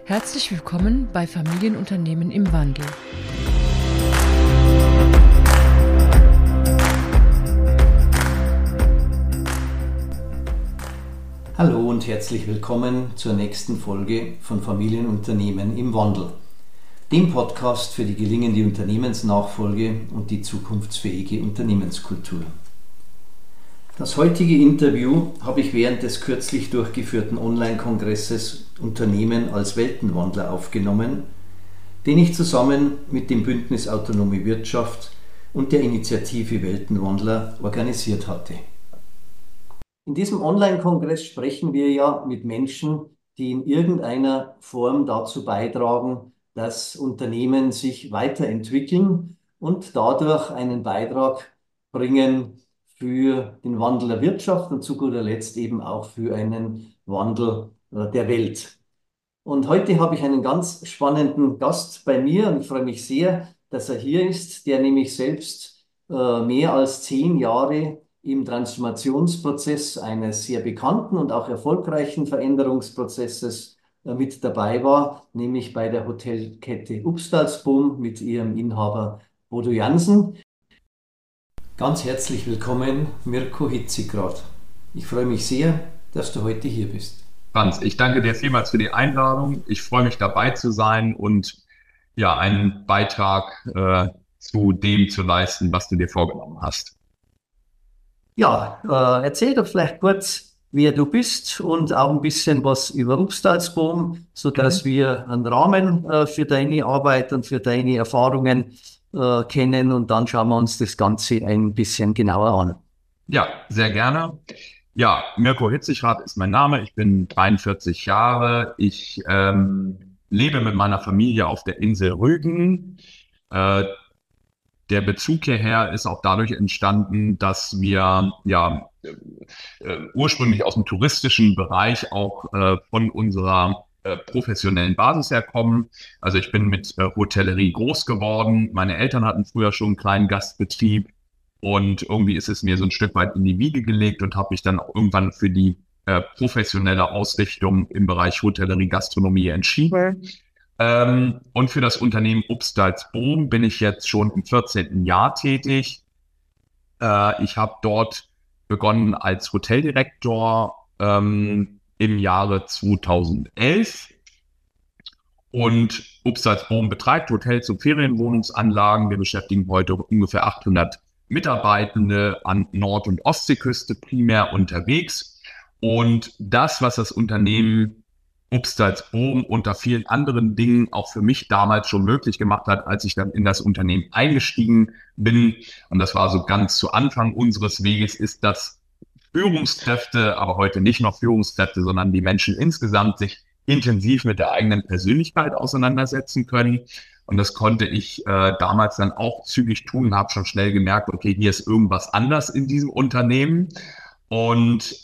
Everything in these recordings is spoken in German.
Herzlich willkommen bei Familienunternehmen im Wandel. Hallo und herzlich willkommen zur nächsten Folge von Familienunternehmen im Wandel, dem Podcast für die gelingende Unternehmensnachfolge und die zukunftsfähige Unternehmenskultur. Das heutige Interview habe ich während des kürzlich durchgeführten Online-Kongresses Unternehmen als Weltenwandler aufgenommen, den ich zusammen mit dem Bündnis Autonome Wirtschaft und der Initiative Weltenwandler organisiert hatte. In diesem Online-Kongress sprechen wir ja mit Menschen, die in irgendeiner Form dazu beitragen, dass Unternehmen sich weiterentwickeln und dadurch einen Beitrag bringen für den Wandel der Wirtschaft und zu guter Letzt eben auch für einen Wandel der Welt. Und heute habe ich einen ganz spannenden Gast bei mir und ich freue mich sehr, dass er hier ist, der nämlich selbst mehr als 10 Jahre im Transformationsprozess eines sehr bekannten und auch erfolgreichen Veränderungsprozesses mit dabei war, nämlich bei der Hotelkette Upstalsboom mit ihrem Inhaber Bodo Jansen. Ganz herzlich willkommen, Mirko Hitzigrad. Ich freue mich sehr, dass du heute hier bist. Franz, ich danke dir vielmals für die Einladung. Ich freue mich dabei zu sein und ja, einen Beitrag zu dem zu leisten, was du dir vorgenommen hast. Ja, erzähl doch vielleicht kurz, wer du bist und auch ein bisschen was über Upstalsboom, sodass wir einen Rahmen für deine Arbeit und für deine Erfahrungen kennen und dann schauen wir uns das Ganze ein bisschen genauer an. Ja, sehr gerne. Ja, Mirko Hitzigrad ist mein Name. Ich bin 43 Jahre. Ich lebe mit meiner Familie auf der Insel Rügen. Der Bezug hierher ist auch dadurch entstanden, dass wir ursprünglich aus dem touristischen Bereich auch von unserer professionellen Basis herkommen. Also ich bin mit Hotellerie groß geworden. Meine Eltern hatten früher schon einen kleinen Gastbetrieb und irgendwie ist es mir so ein Stück weit in die Wiege gelegt und habe mich dann auch irgendwann für die professionelle Ausrichtung im Bereich Hotellerie, Gastronomie entschieden. Und für das Unternehmen Upstalsboom bin ich jetzt schon im 14. Jahr tätig. Ich habe dort begonnen als Hoteldirektor im Jahre 2011 und Upstalsboom betreibt Hotels und Ferienwohnungsanlagen. Wir beschäftigen heute ungefähr 800 Mitarbeitende an Nord- und Ostseeküste primär unterwegs. Und das, was das Unternehmen Upstalsboom unter vielen anderen Dingen auch für mich damals schon möglich gemacht hat, als ich dann in das Unternehmen eingestiegen bin, und das war so ganz zu Anfang unseres Weges, ist, dass Führungskräfte, aber heute nicht nur Führungskräfte, sondern die Menschen insgesamt sich intensiv mit der eigenen Persönlichkeit auseinandersetzen können. Und das konnte ich damals dann auch zügig tun, habe schon schnell gemerkt, okay, hier ist irgendwas anders in diesem Unternehmen. Und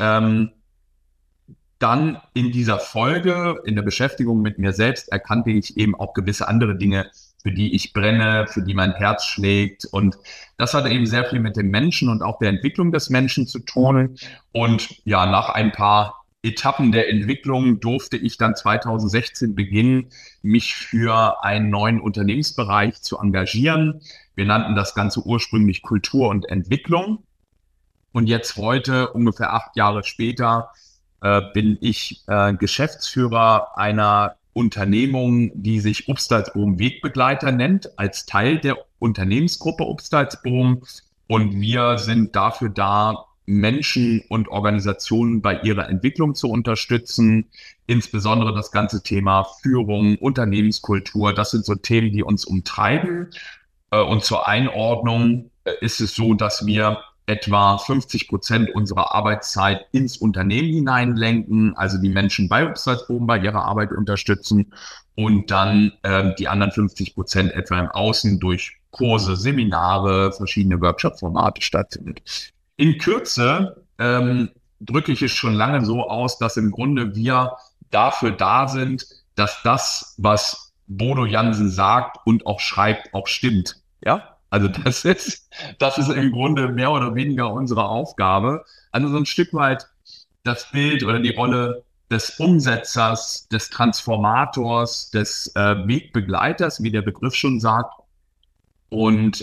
dann in dieser Folge, in der Beschäftigung mit mir selbst, erkannte ich eben auch gewisse andere Dinge, für die ich brenne, für die mein Herz schlägt. Und das hatte eben sehr viel mit dem Menschen und auch der Entwicklung des Menschen zu tun. Und ja, nach ein paar Etappen der Entwicklung durfte ich dann 2016 beginnen, mich für einen neuen Unternehmensbereich zu engagieren. Wir nannten das Ganze ursprünglich Kultur und Entwicklung. Und jetzt heute, ungefähr 8 Jahre später, bin ich Geschäftsführer einer Unternehmung, die sich Upstalsboom Wegbegleiter nennt, als Teil der Unternehmensgruppe Upstalsboom. Und wir sind dafür da, Menschen und Organisationen bei ihrer Entwicklung zu unterstützen, insbesondere das ganze Thema Führung, Unternehmenskultur. Das sind so Themen, die uns umtreiben. Und zur Einordnung ist es so, dass wir etwa 50% unserer Arbeitszeit ins Unternehmen hineinlenken, also die Menschen bei Upstalsboom bei ihrer Arbeit unterstützen und dann die anderen 50% etwa im Außen durch Kurse, Seminare, verschiedene Workshop-Formate stattfindet. In Kürze drücke ich es schon lange so aus, dass im Grunde wir dafür da sind, dass das, was Bodo Jansen sagt und auch schreibt, auch stimmt. Ja? Also das ist im Grunde mehr oder weniger unsere Aufgabe. Also so ein Stück weit das Bild oder die Rolle des Umsetzers, des Transformators, des Wegbegleiters, wie der Begriff schon sagt. Und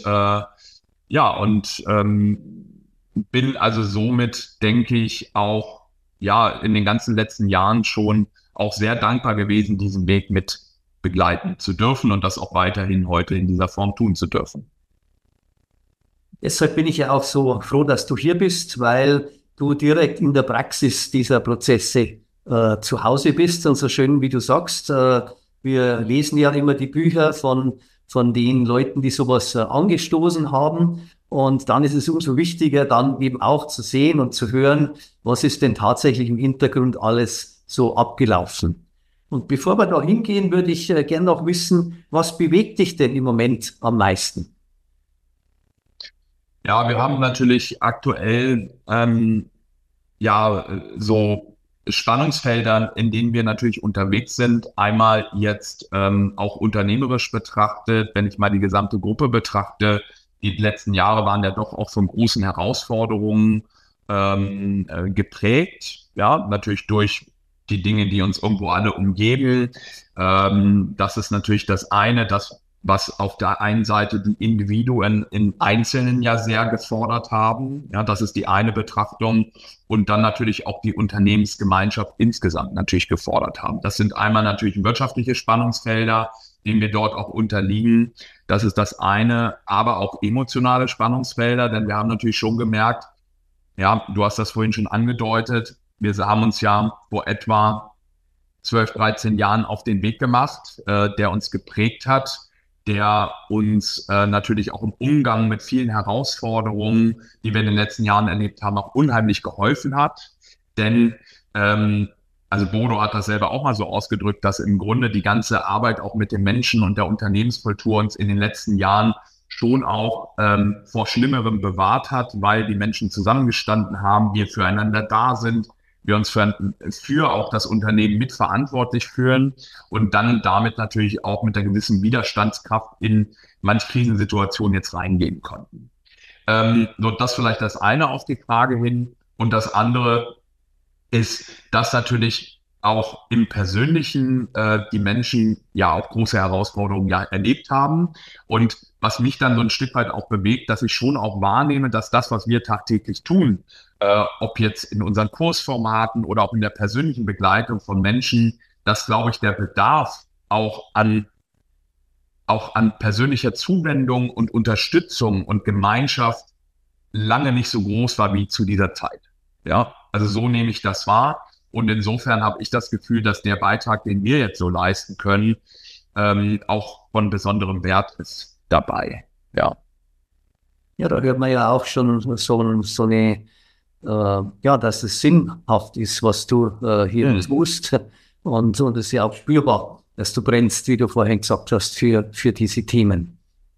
bin also somit, denke ich, auch in den ganzen letzten Jahren schon auch sehr dankbar gewesen, diesen Weg mit begleiten zu dürfen und das auch weiterhin heute in dieser Form tun zu dürfen. Deshalb bin ich ja auch so froh, dass du hier bist, weil du direkt in der Praxis dieser Prozesse zu Hause bist. Und so schön, wie du sagst, wir lesen ja immer die Bücher von den Leuten, die sowas angestoßen haben. Und dann ist es umso wichtiger, dann eben auch zu sehen und zu hören, was ist denn tatsächlich im Hintergrund alles so abgelaufen. Und bevor wir da hingehen, würde ich gerne noch wissen, was bewegt dich denn im Moment am meisten? Ja, wir haben natürlich aktuell so Spannungsfeldern, in denen wir natürlich unterwegs sind. Einmal jetzt auch unternehmerisch betrachtet, wenn ich mal die gesamte Gruppe betrachte. Die letzten Jahre waren ja doch auch von großen Herausforderungen geprägt. Ja, natürlich durch die Dinge, die uns irgendwo alle umgeben. Das ist natürlich das eine, was auf der einen Seite die Individuen im Einzelnen ja sehr gefordert haben. Ja, das ist die eine Betrachtung. Und dann natürlich auch die Unternehmensgemeinschaft insgesamt natürlich gefordert haben. Das sind einmal natürlich wirtschaftliche Spannungsfelder, denen wir dort auch unterliegen. Das ist das eine, aber auch emotionale Spannungsfelder, denn wir haben natürlich schon gemerkt, ja, du hast das vorhin schon angedeutet, wir haben uns ja vor etwa 12, 13 Jahren auf den Weg gemacht, der uns geprägt hat, der uns natürlich auch im Umgang mit vielen Herausforderungen, die wir in den letzten Jahren erlebt haben, auch unheimlich geholfen hat. Denn also Bodo hat das selber auch mal so ausgedrückt, dass im Grunde die ganze Arbeit auch mit den Menschen und der Unternehmenskultur uns in den letzten Jahren schon auch vor Schlimmerem bewahrt hat, weil die Menschen zusammengestanden haben, wir füreinander da sind, wir uns für auch das Unternehmen mitverantwortlich fühlen und dann damit natürlich auch mit einer gewissen Widerstandskraft in manche Krisensituationen jetzt reingehen konnten. Nur das vielleicht das eine auf die Frage hin. Und das andere ist, dass natürlich auch im Persönlichen die Menschen ja auch große Herausforderungen ja erlebt haben. Und was mich dann so ein Stück weit auch bewegt, dass ich schon auch wahrnehme, dass das, was wir tagtäglich tun, ob jetzt in unseren Kursformaten oder auch in der persönlichen Begleitung von Menschen, dass, glaube ich, der Bedarf auch an persönlicher Zuwendung und Unterstützung und Gemeinschaft lange nicht so groß war wie zu dieser Zeit. Ja, also so nehme ich das wahr. Und insofern habe ich das Gefühl, dass der Beitrag, den wir jetzt so leisten können, auch von besonderem Wert ist dabei. Ja. Ja, da hört man ja auch schon so eine, dass es sinnhaft ist, was du hier tust. Und es ist ja auch spürbar, dass du brennst, wie du vorhin gesagt hast, für diese Themen.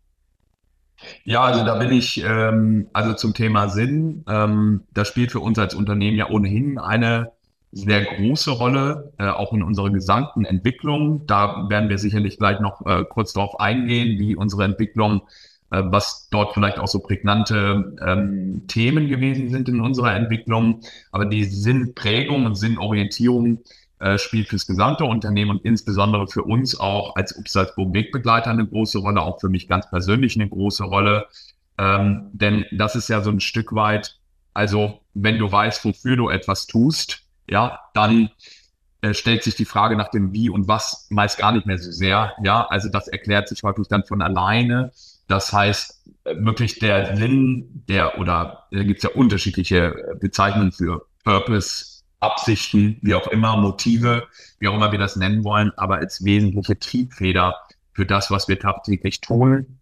Ja, also da bin ich, also zum Thema Sinn, das spielt für uns als Unternehmen ja ohnehin eine sehr große Rolle, auch in unserer gesamten Entwicklung. Da werden wir sicherlich gleich noch kurz darauf eingehen, wie unsere Entwicklung, was dort vielleicht auch so prägnante Themen gewesen sind in unserer Entwicklung. Aber die Sinnprägung und Sinnorientierung spielt fürs gesamte Unternehmen und insbesondere für uns auch als Upsalzboom Wegbegleiter eine große Rolle, auch für mich ganz persönlich eine große Rolle. Denn das ist ja so ein Stück weit, also wenn du weißt, wofür du etwas tust, ja, dann stellt sich die Frage nach dem Wie und Was meist gar nicht mehr so sehr. Ja, also das erklärt sich häufig dann von alleine. Das heißt, wirklich der Sinn, da gibt es ja unterschiedliche Bezeichnungen für Purpose, Absichten, wie auch immer, Motive, wie auch immer wir das nennen wollen, aber als wesentliche Triebfeder für das, was wir tagtäglich tun.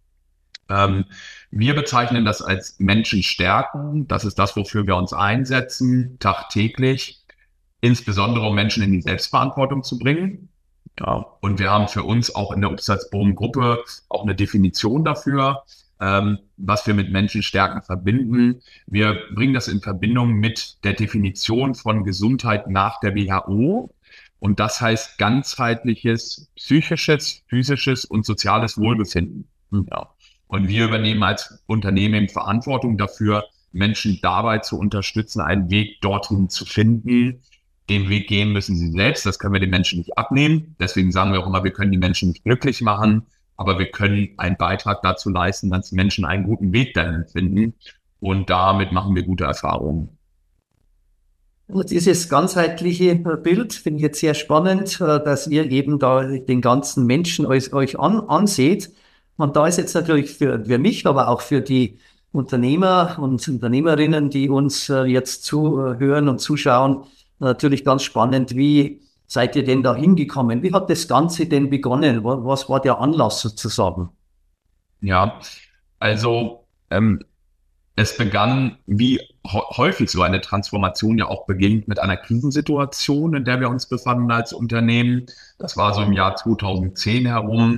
Wir bezeichnen das als Menschen stärken. Das ist das, wofür wir uns einsetzen, tagtäglich. Insbesondere um Menschen in die Selbstverantwortung zu bringen. Ja, und wir haben für uns auch in der Upsalzboom-Gruppe auch eine Definition dafür, was wir mit Menschenstärken verbinden. Wir bringen das in Verbindung mit der Definition von Gesundheit nach der WHO. Und das heißt ganzheitliches psychisches, physisches und soziales Wohlbefinden. Ja. Und wir übernehmen als Unternehmen Verantwortung dafür, Menschen dabei zu unterstützen, einen Weg dorthin zu finden, Den Weg gehen müssen sie selbst, das können wir den Menschen nicht abnehmen. Deswegen sagen wir auch immer, wir können die Menschen nicht glücklich machen, aber wir können einen Beitrag dazu leisten, dass die Menschen einen guten Weg dahin finden. Und damit machen wir gute Erfahrungen. Und dieses ganzheitliche Bild finde ich jetzt sehr spannend, dass ihr eben da den ganzen Menschen euch anseht. Und da ist jetzt natürlich für mich, aber auch für die Unternehmer und Unternehmerinnen, die uns jetzt zuhören und zuschauen, natürlich ganz spannend. Wie seid ihr denn da hingekommen? Wie hat das Ganze denn begonnen? Was war der Anlass sozusagen? Ja, also es begann, wie häufig so eine Transformation ja auch beginnt, mit einer Krisensituation, in der wir uns befanden als Unternehmen. Das war so im Jahr 2010 herum.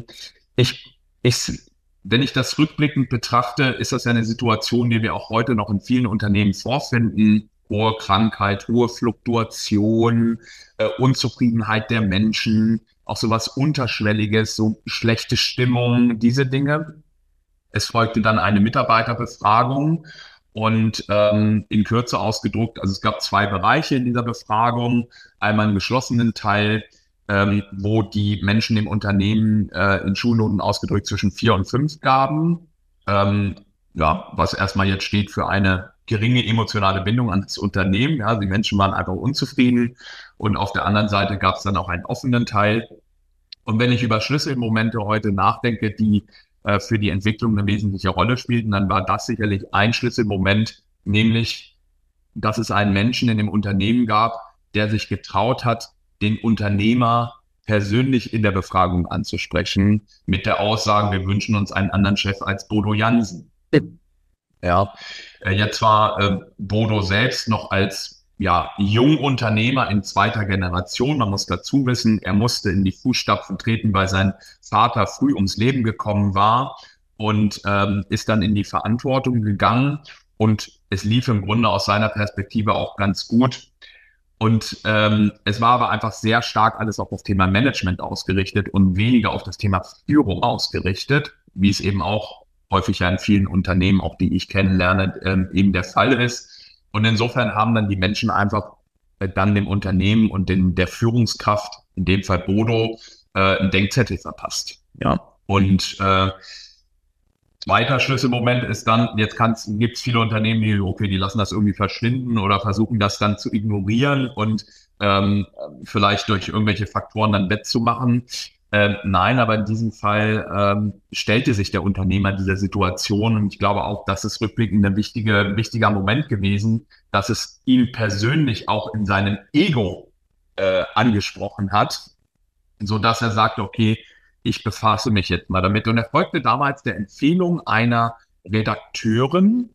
Wenn ich das rückblickend betrachte, ist das ja eine Situation, die wir auch heute noch in vielen Unternehmen vorfinden. Hohe Krankheit, hohe Fluktuation, Unzufriedenheit der Menschen, auch sowas Unterschwelliges, so schlechte Stimmung, diese Dinge. Es folgte dann eine Mitarbeiterbefragung und in Kürze ausgedruckt, also es gab 2 Bereiche in dieser Befragung. Einmal einen geschlossenen Teil, wo die Menschen im Unternehmen in Schulnoten ausgedrückt zwischen 4 und 5 gaben. Was erstmal jetzt steht für eine geringe emotionale Bindung an das Unternehmen. Ja, die Menschen waren einfach unzufrieden. Und auf der anderen Seite gab es dann auch einen offenen Teil. Und wenn ich über Schlüsselmomente heute nachdenke, die für die Entwicklung eine wesentliche Rolle spielten, dann war das sicherlich ein Schlüsselmoment, nämlich, dass es einen Menschen in dem Unternehmen gab, der sich getraut hat, den Unternehmer persönlich in der Befragung anzusprechen, mit der Aussage, wir wünschen uns einen anderen Chef als Bodo Jansen. Ja, jetzt war Bodo selbst noch als Jungunternehmer in 2. Generation. Man muss dazu wissen, er musste in die Fußstapfen treten, weil sein Vater früh ums Leben gekommen war und ist dann in die Verantwortung gegangen. Und es lief im Grunde aus seiner Perspektive auch ganz gut. Und es war aber einfach sehr stark alles auch auf das Thema Management ausgerichtet und weniger auf das Thema Führung ausgerichtet, wie es eben auch häufig ja in vielen Unternehmen, auch die ich kennenlerne, eben der Fall ist. Und insofern haben dann die Menschen einfach dann dem Unternehmen und der Führungskraft, in dem Fall Bodo, einen Denkzettel verpasst. Ja. Und zweiter Schlüsselmoment ist dann, gibt es viele Unternehmen, die lassen das irgendwie verschwinden oder versuchen das dann zu ignorieren und vielleicht durch irgendwelche Faktoren dann wettzumachen. Nein, aber in diesem Fall stellte sich der Unternehmer dieser Situation und ich glaube auch, das ist rückblickend ein wichtiger Moment gewesen, dass es ihn persönlich auch in seinem Ego angesprochen hat, so dass er sagte, okay, ich befasse mich jetzt mal damit. Und er folgte damals der Empfehlung einer Redakteurin,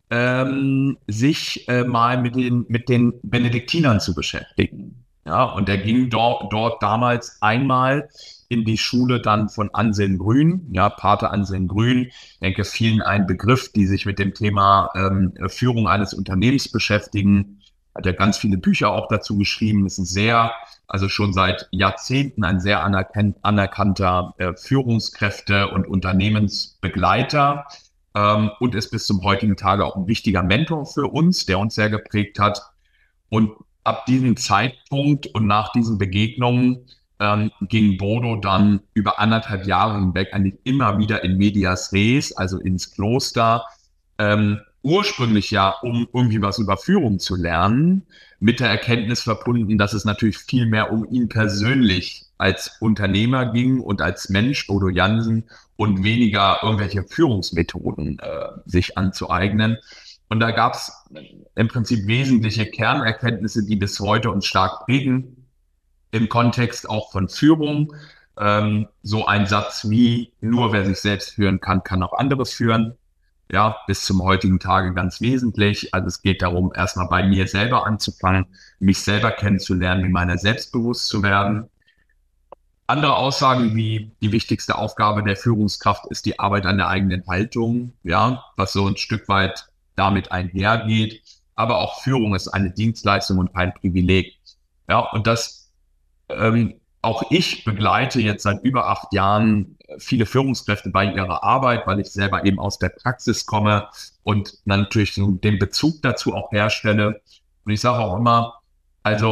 sich mal mit den Benediktinern zu beschäftigen. Ja, und er ging dort damals einmal in die Schule dann von Anselm Grün, ja, Pater Anselm Grün. Ich denke, vielen ein Begriff, die sich mit dem Thema Führung eines Unternehmens beschäftigen. Hat ja ganz viele Bücher auch dazu geschrieben. Ist schon seit Jahrzehnten ein sehr anerkannter Führungskräfte- und Unternehmensbegleiter und ist bis zum heutigen Tage auch ein wichtiger Mentor für uns, der uns sehr geprägt hat. Und ab diesem Zeitpunkt und nach diesen Begegnungen ging Bodo dann über 1,5 Jahre hinweg eigentlich immer wieder in medias res, also ins Kloster, ursprünglich ja, um irgendwie was über Führung zu lernen, mit der Erkenntnis verbunden, dass es natürlich viel mehr um ihn persönlich als Unternehmer ging und als Mensch, Bodo Jansen, und weniger irgendwelche Führungsmethoden sich anzueignen. Und da gab es im Prinzip wesentliche Kernerkenntnisse, die bis heute uns stark prägen, im Kontext auch von Führung. So ein Satz wie, nur wer sich selbst führen kann, kann auch andere führen. Ja, bis zum heutigen Tage ganz wesentlich. Also es geht darum, erstmal bei mir selber anzufangen, mich selber kennenzulernen, mir meiner selbstbewusst zu werden. Andere Aussagen wie die wichtigste Aufgabe der Führungskraft ist die Arbeit an der eigenen Haltung, ja, was so ein Stück weit damit einhergeht. Aber auch Führung ist eine Dienstleistung und kein Privileg. Ja, und auch ich begleite jetzt seit über 8 Jahren viele Führungskräfte bei ihrer Arbeit, weil ich selber eben aus der Praxis komme und dann natürlich so den Bezug dazu auch herstelle. Und ich sage auch immer, also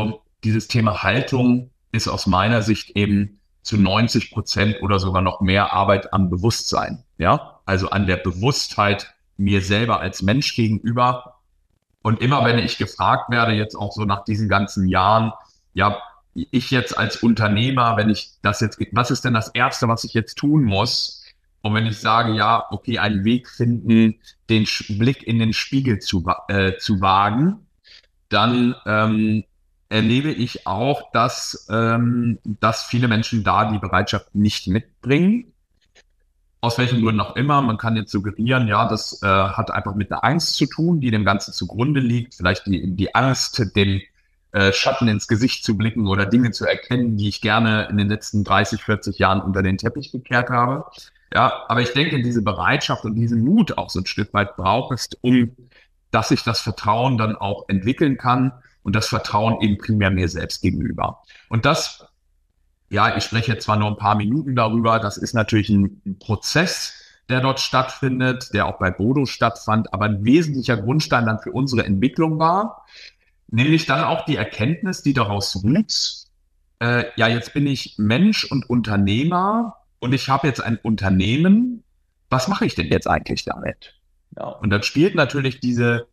dieses Thema Haltung ist aus meiner Sicht eben zu 90% oder sogar noch mehr Arbeit am Bewusstsein. Ja, also an der Bewusstheit mir selber als Mensch gegenüber. Und immer wenn ich gefragt werde, jetzt auch so nach diesen ganzen Jahren, ja, ich jetzt als Unternehmer, wenn ich das jetzt, was ist denn das Erste, was ich jetzt tun muss? Und wenn ich sage, ja, okay, einen Weg finden, den Blick in den Spiegel zu wagen, dann erlebe ich auch, dass viele Menschen da die Bereitschaft nicht mitbringen. Aus welchen Gründen auch immer. Man kann jetzt suggerieren, ja, das hat einfach mit einer Angst zu tun, die dem Ganzen zugrunde liegt. Vielleicht die Angst, dem Schatten ins Gesicht zu blicken oder Dinge zu erkennen, die ich gerne in den letzten 30, 40 Jahren unter den Teppich gekehrt habe. Ja, aber ich denke, diese Bereitschaft und diesen Mut auch so ein Stück weit braucht es, dass ich das Vertrauen dann auch entwickeln kann und das Vertrauen eben primär mir selbst gegenüber. Und das, ja, ich spreche jetzt zwar nur ein paar Minuten darüber, das ist natürlich ein Prozess, der dort stattfindet, der auch bei Bodo stattfand, aber ein wesentlicher Grundstein dann für unsere Entwicklung war, nämlich dann auch die Erkenntnis, die daraus wuchs, ja, jetzt bin ich Mensch und Unternehmer und ich habe jetzt ein Unternehmen, was mache ich denn jetzt eigentlich damit? Ja, und dann spielt natürlich diese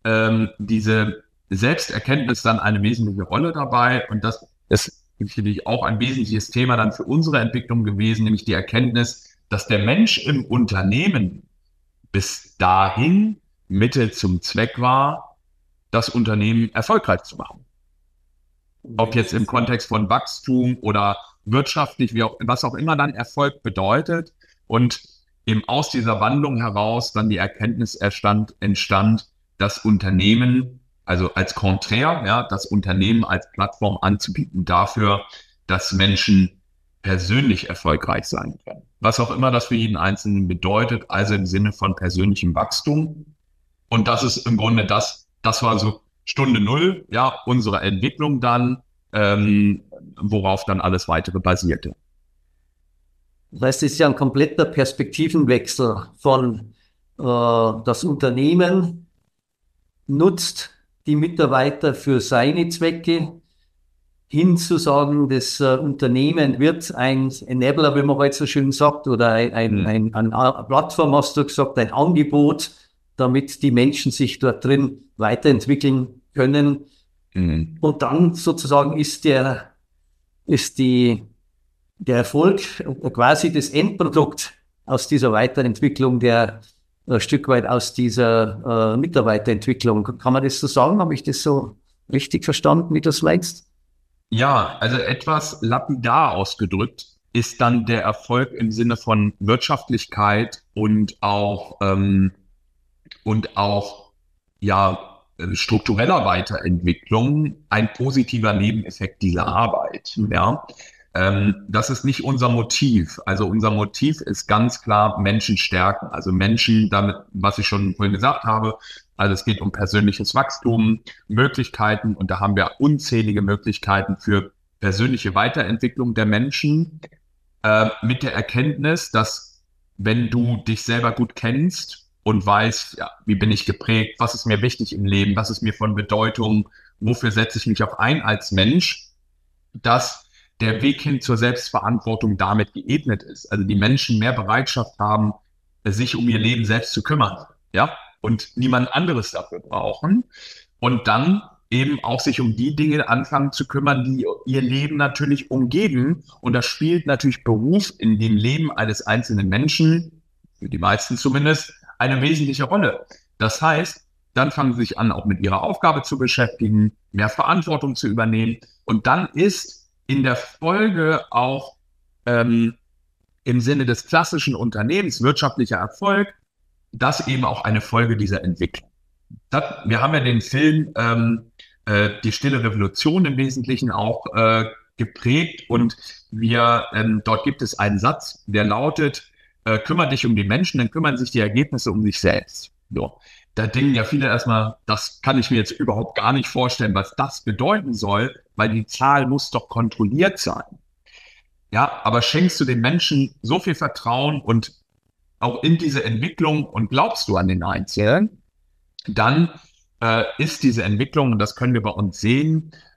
Selbsterkenntnis dann eine wesentliche Rolle dabei und das ist natürlich auch ein wesentliches Thema dann für unsere Entwicklung gewesen, nämlich die Erkenntnis, dass der Mensch im Unternehmen bis dahin Mittel zum Zweck war, das Unternehmen erfolgreich zu machen. Ob jetzt im Kontext von Wachstum oder wirtschaftlich, was auch immer dann Erfolg bedeutet. Und eben aus dieser Wandlung heraus dann die Erkenntnis entstand, das Unternehmen, also als Konträr, ja, das Unternehmen als Plattform anzubieten dafür, dass Menschen persönlich erfolgreich sein können. Was auch immer das für jeden Einzelnen bedeutet, also im Sinne von persönlichem Wachstum. Und das ist im Grunde das war so Stunde Null, ja, unserer Entwicklung dann, worauf dann alles weitere basierte. Das heißt, es ist ja ein kompletter Perspektivenwechsel von das Unternehmen nutzt die Mitarbeiter für seine Zwecke, hin zu sagen, das Unternehmen wird ein Enabler, wie man heute so schön sagt, oder eine Plattform, hast du gesagt, ein Angebot, damit die Menschen sich dort drin weiterentwickeln können. Mhm. Und dann sozusagen ist der Erfolg quasi das Endprodukt aus dieser Weiterentwicklung, der ein Stück weit aus dieser Mitarbeiterentwicklung. Kann man das so sagen? Habe ich das so richtig verstanden, wie du es meinst? Ja, also etwas lapidar ausgedrückt ist dann der Erfolg im Sinne von Wirtschaftlichkeit und auch ja, struktureller Weiterentwicklung ein positiver Nebeneffekt dieser Arbeit. Ja. Das ist nicht unser Motiv. Also unser Motiv ist ganz klar Menschen stärken. Also Menschen damit, was ich schon vorhin gesagt habe, also es geht um persönliches Wachstum, Möglichkeiten und da haben wir unzählige Möglichkeiten für persönliche Weiterentwicklung der Menschen mit der Erkenntnis, dass wenn du dich selber gut kennst und weißt, ja, wie bin ich geprägt, was ist mir wichtig im Leben, was ist mir von Bedeutung, wofür setze ich mich auch ein als Mensch, dass der Weg hin zur Selbstverantwortung damit geebnet ist. Also die Menschen mehr Bereitschaft haben, sich um ihr Leben selbst zu kümmern, ja, und niemand anderes dafür brauchen. Und dann eben auch sich um die Dinge anfangen zu kümmern, die ihr Leben natürlich umgeben. Und da spielt natürlich Beruf in dem Leben eines einzelnen Menschen, für die meisten zumindest, eine wesentliche Rolle. Das heißt, dann fangen sie sich an, auch mit ihrer Aufgabe zu beschäftigen, mehr Verantwortung zu übernehmen. Und dann ist in der Folge auch im Sinne des klassischen Unternehmens wirtschaftlicher Erfolg, das eben auch eine Folge dieser Entwicklung. Wir haben ja den Film Die Stille Revolution im Wesentlichen auch geprägt und dort gibt es einen Satz, der lautet, kümmere dich um die Menschen, dann kümmern sich die Ergebnisse um sich selbst. So. Da denken ja viele erstmal, das kann ich mir jetzt überhaupt gar nicht vorstellen, was das bedeuten soll, weil die Zahl muss doch kontrolliert sein. Ja, aber schenkst du den Menschen so viel Vertrauen und auch in diese Entwicklung und glaubst du an den Einzelnen, dann ist diese Entwicklung, und das können wir bei uns sehen,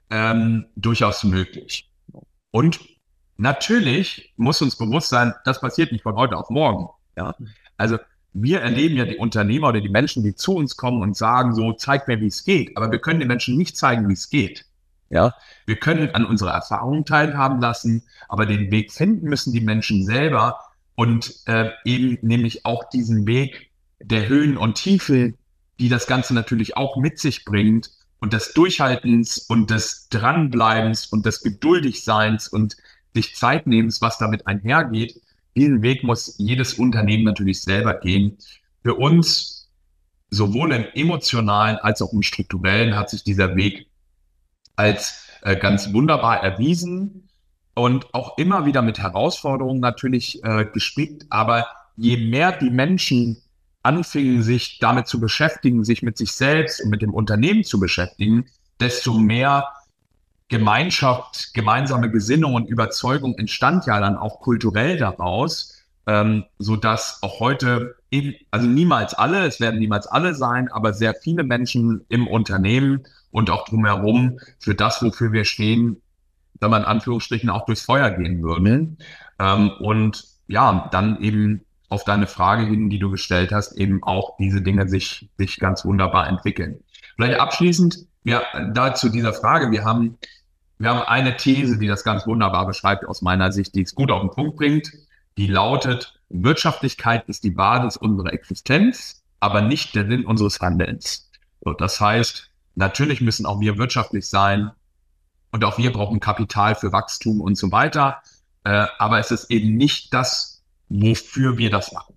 durchaus möglich. Und natürlich muss uns bewusst sein, das passiert nicht von heute auf morgen. Ja? Also wir erleben ja die Unternehmer oder die Menschen, die zu uns kommen und sagen so, zeig mir, wie es geht. Aber wir können den Menschen nicht zeigen, wie es geht. Ja? Wir können an unserer Erfahrung teilhaben lassen, aber den Weg finden müssen die Menschen selber und eben nämlich auch diesen Weg der Höhen und Tiefen, die das Ganze natürlich auch mit sich bringt und des Durchhaltens und des Dranbleibens und des Geduldigseins und sich Zeit nehmens, was damit einhergeht. Diesen Weg muss jedes Unternehmen natürlich selber gehen. Für uns, sowohl im emotionalen als auch im strukturellen, hat sich dieser Weg als ganz wunderbar erwiesen und auch immer wieder mit Herausforderungen natürlich gespickt. Aber je mehr die Menschen anfingen, sich damit zu beschäftigen, sich mit sich selbst und mit dem Unternehmen zu beschäftigen, desto mehr Gemeinschaft, gemeinsame Gesinnung und Überzeugung entstand ja dann auch kulturell daraus, sodass auch heute eben, also niemals alle, es werden niemals alle sein, aber sehr viele Menschen im Unternehmen und auch drumherum für das, wofür wir stehen, wenn man in Anführungsstrichen auch durchs Feuer gehen würden. Und ja, dann eben auf deine Frage hin, die du gestellt hast, eben auch diese Dinge sich ganz wunderbar entwickeln. Vielleicht abschließend, ja, dazu dieser Frage, wir haben eine These, die das ganz wunderbar beschreibt aus meiner Sicht, die es gut auf den Punkt bringt, die lautet, Wirtschaftlichkeit ist die Basis unserer Existenz, aber nicht der Sinn unseres Handelns. So, das heißt, natürlich müssen auch wir wirtschaftlich sein und auch wir brauchen Kapital für Wachstum und so weiter, aber es ist eben nicht das, wofür wir das machen.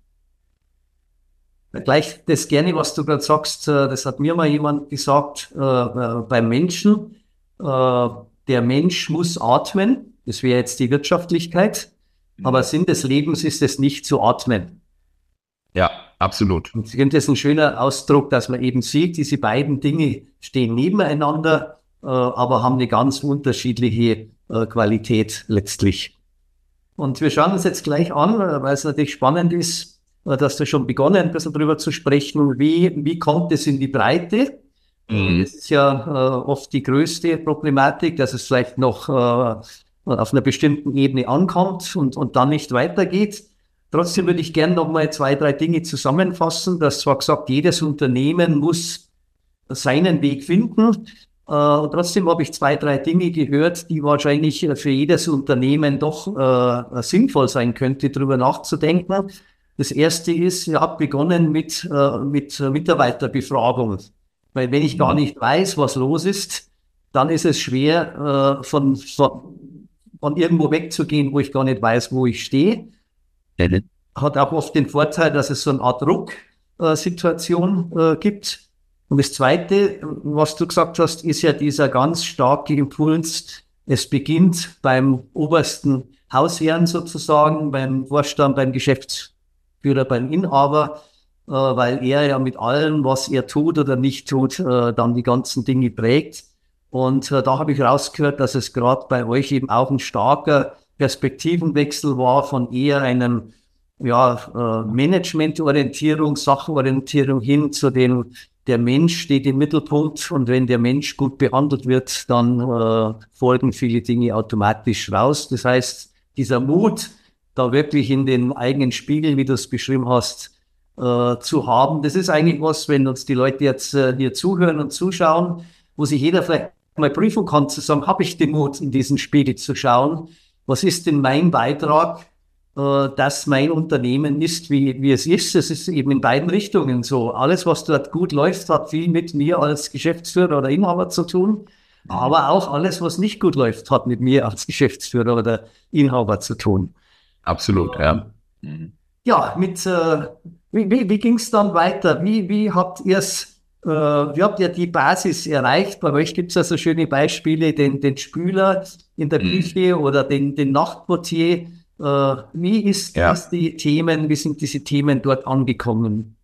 Gleich das gerne, was du gerade sagst, das hat mir mal jemand gesagt, beim Menschen, der Mensch muss atmen, das wäre jetzt die Wirtschaftlichkeit, aber Sinn des Lebens ist es nicht zu atmen. Ja, absolut. Und ich finde das ein schöner Ausdruck, dass man eben sieht, diese beiden Dinge stehen nebeneinander, aber haben eine ganz unterschiedliche Qualität letztlich. Und wir schauen uns jetzt gleich an, weil es natürlich spannend ist, dass du schon begonnen, ein bisschen drüber zu sprechen, wie kommt es in die Breite? Das ist ja oft die größte Problematik, dass es vielleicht noch auf einer bestimmten Ebene ankommt und dann nicht weitergeht. Trotzdem würde ich gerne noch mal 2, 3 Dinge zusammenfassen. Das zwar gesagt, jedes Unternehmen muss seinen Weg finden. Und trotzdem habe ich 2, 3 Dinge gehört, die wahrscheinlich für jedes Unternehmen doch sinnvoll sein könnte, darüber nachzudenken. Das erste ist, ihr habt begonnen mit Mitarbeiterbefragung. Weil wenn ich gar nicht weiß, was los ist, dann ist es schwer, von irgendwo wegzugehen, wo ich gar nicht weiß, wo ich stehe. Hat auch oft den Vorteil, dass es so eine Art Drucksituation gibt. Und das Zweite, was du gesagt hast, ist ja dieser ganz starke Impuls. Es beginnt beim obersten Hausherrn sozusagen, beim Vorstand, beim Geschäftsführer, beim Inhaber, weil er ja mit allem, was er tut oder nicht tut, dann die ganzen Dinge prägt. Und da habe ich rausgehört, dass es gerade bei euch eben auch ein starker Perspektivenwechsel war von eher einem Managementorientierung, Sachenorientierung hin zu dem, der Mensch steht im Mittelpunkt und wenn der Mensch gut behandelt wird, dann folgen viele Dinge automatisch raus. Das heißt, dieser Mut, da wirklich in den eigenen Spiegel, wie du es beschrieben hast, zu haben, das ist eigentlich was, wenn uns die Leute jetzt hier zuhören und zuschauen, wo sich jeder vielleicht mal prüfen kann, zu sagen, habe ich den Mut, in diesen Spiegel zu schauen? Was ist denn mein Beitrag, dass mein Unternehmen ist, wie es ist? Es ist eben in beiden Richtungen so. Alles, was dort gut läuft, hat viel mit mir als Geschäftsführer oder Inhaber zu tun. Aber auch alles, was nicht gut läuft, hat mit mir als Geschäftsführer oder Inhaber zu tun. Absolut, ja. Ja, wie ging es dann weiter? Wie habt ihr es? Wie habt ihr die Basis erreicht? Bei euch gibt es ja so schöne Beispiele, den Spüler in der Küche oder den Nachtportier. Wie sind diese Themen dort angekommen?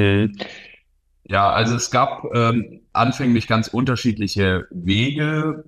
Ja, also es gab anfänglich ganz unterschiedliche Wege.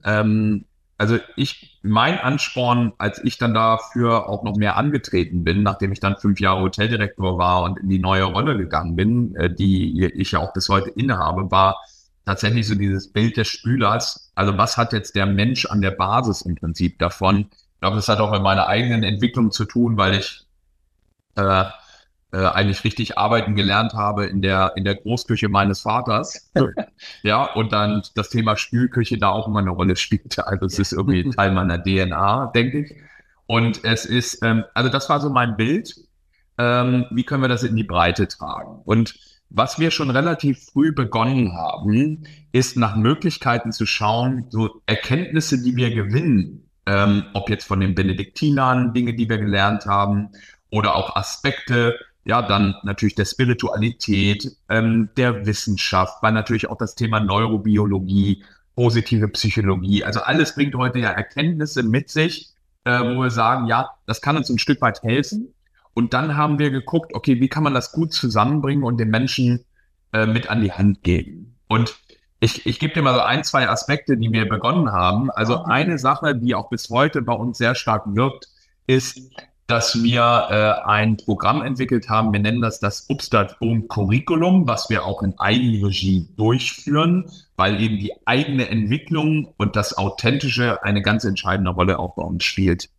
Mein Ansporn, als ich dann dafür auch noch mehr angetreten bin, nachdem ich dann 5 Jahre Hoteldirektor war und in die neue Rolle gegangen bin, die ich ja auch bis heute innehabe, war tatsächlich so dieses Bild des Spülers. Also was hat jetzt der Mensch an der Basis im Prinzip davon? Ich glaube, das hat auch mit meiner eigenen Entwicklung zu tun, weil ich eigentlich richtig arbeiten gelernt habe in der Großküche meines Vaters. Ja, und dann das Thema Spülküche da auch immer eine Rolle spielte. Also es ist irgendwie Teil meiner DNA, denke ich. Und es ist, also das war so mein Bild. Wie können wir das in die Breite tragen? Und was wir schon relativ früh begonnen haben, ist nach Möglichkeiten zu schauen, so Erkenntnisse, die wir gewinnen, ob jetzt von den Benediktinern, Dinge, die wir gelernt haben, oder auch Aspekte, ja, dann natürlich der Spiritualität, der Wissenschaft, weil natürlich auch das Thema Neurobiologie, positive Psychologie, also alles bringt heute ja Erkenntnisse mit sich, wo wir sagen, ja, das kann uns ein Stück weit helfen. Und dann haben wir geguckt, okay, wie kann man das gut zusammenbringen und den Menschen mit an die Hand geben? Und ich gebe dir mal so ein, zwei Aspekte, die wir begonnen haben. Also eine Sache, die auch bis heute bei uns sehr stark wirkt, ist, dass wir ein Programm entwickelt haben. Wir nennen das Upstart-Boom Curriculum, was wir auch in Eigenregie durchführen, weil eben die eigene Entwicklung und das Authentische eine ganz entscheidende Rolle auch bei uns spielt.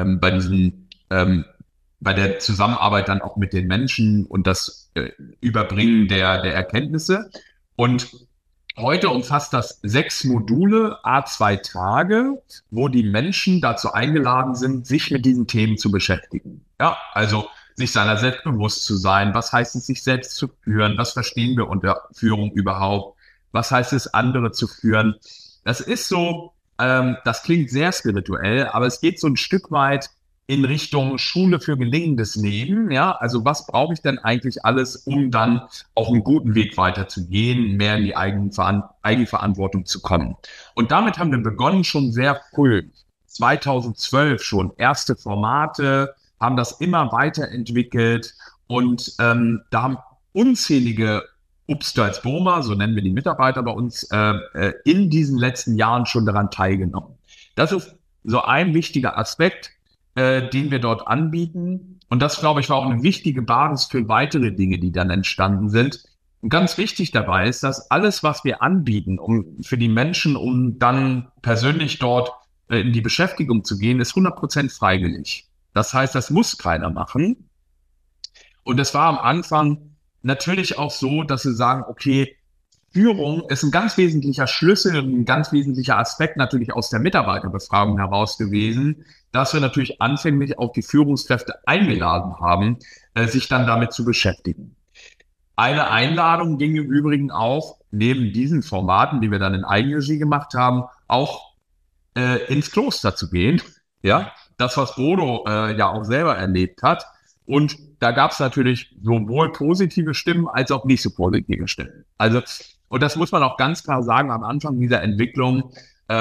Bei der Zusammenarbeit dann auch mit den Menschen und das Überbringen der Erkenntnisse. Und heute umfasst das 6 Module, à 2 Tage, wo die Menschen dazu eingeladen sind, sich mit diesen Themen zu beschäftigen. Ja, also sich seiner selbst bewusst zu sein. Was heißt es, sich selbst zu führen? Was verstehen wir unter Führung überhaupt? Was heißt es, andere zu führen? Das ist so, das klingt sehr spirituell, aber es geht so ein Stück weit in Richtung Schule für gelingendes Leben. Ja, also was brauche ich denn eigentlich alles, um dann auf einen guten Weg weiterzugehen, mehr in die Eigenverantwortung zu kommen? Und damit haben wir begonnen schon sehr früh, 2012 schon, erste Formate, haben das immer weiterentwickelt und da haben unzählige Upstarts-Boomer, so nennen wir die Mitarbeiter bei uns, in diesen letzten Jahren schon daran teilgenommen. Das ist so ein wichtiger Aspekt, den wir dort anbieten. Und das, glaube ich, war auch eine wichtige Basis für weitere Dinge, die dann entstanden sind. Und ganz wichtig dabei ist, dass alles, was wir anbieten, für die Menschen, um dann persönlich dort in die Beschäftigung zu gehen, ist 100% freiwillig. Das heißt, das muss keiner machen. Und es war am Anfang natürlich auch so, dass sie sagen, okay, Führung ist ein ganz wesentlicher Schlüssel und ein ganz wesentlicher Aspekt natürlich aus der Mitarbeiterbefragung heraus gewesen, dass wir natürlich anfänglich auch die Führungskräfte eingeladen haben, sich dann damit zu beschäftigen. Eine Einladung ging im Übrigen auch, neben diesen Formaten, die wir dann in Eigenregie gemacht haben, auch ins Kloster zu gehen. Ja, das, was Bodo ja auch selber erlebt hat. Und da gab es natürlich sowohl positive Stimmen als auch nicht so positive Stimmen. Also, und das muss man auch ganz klar sagen, am Anfang dieser Entwicklung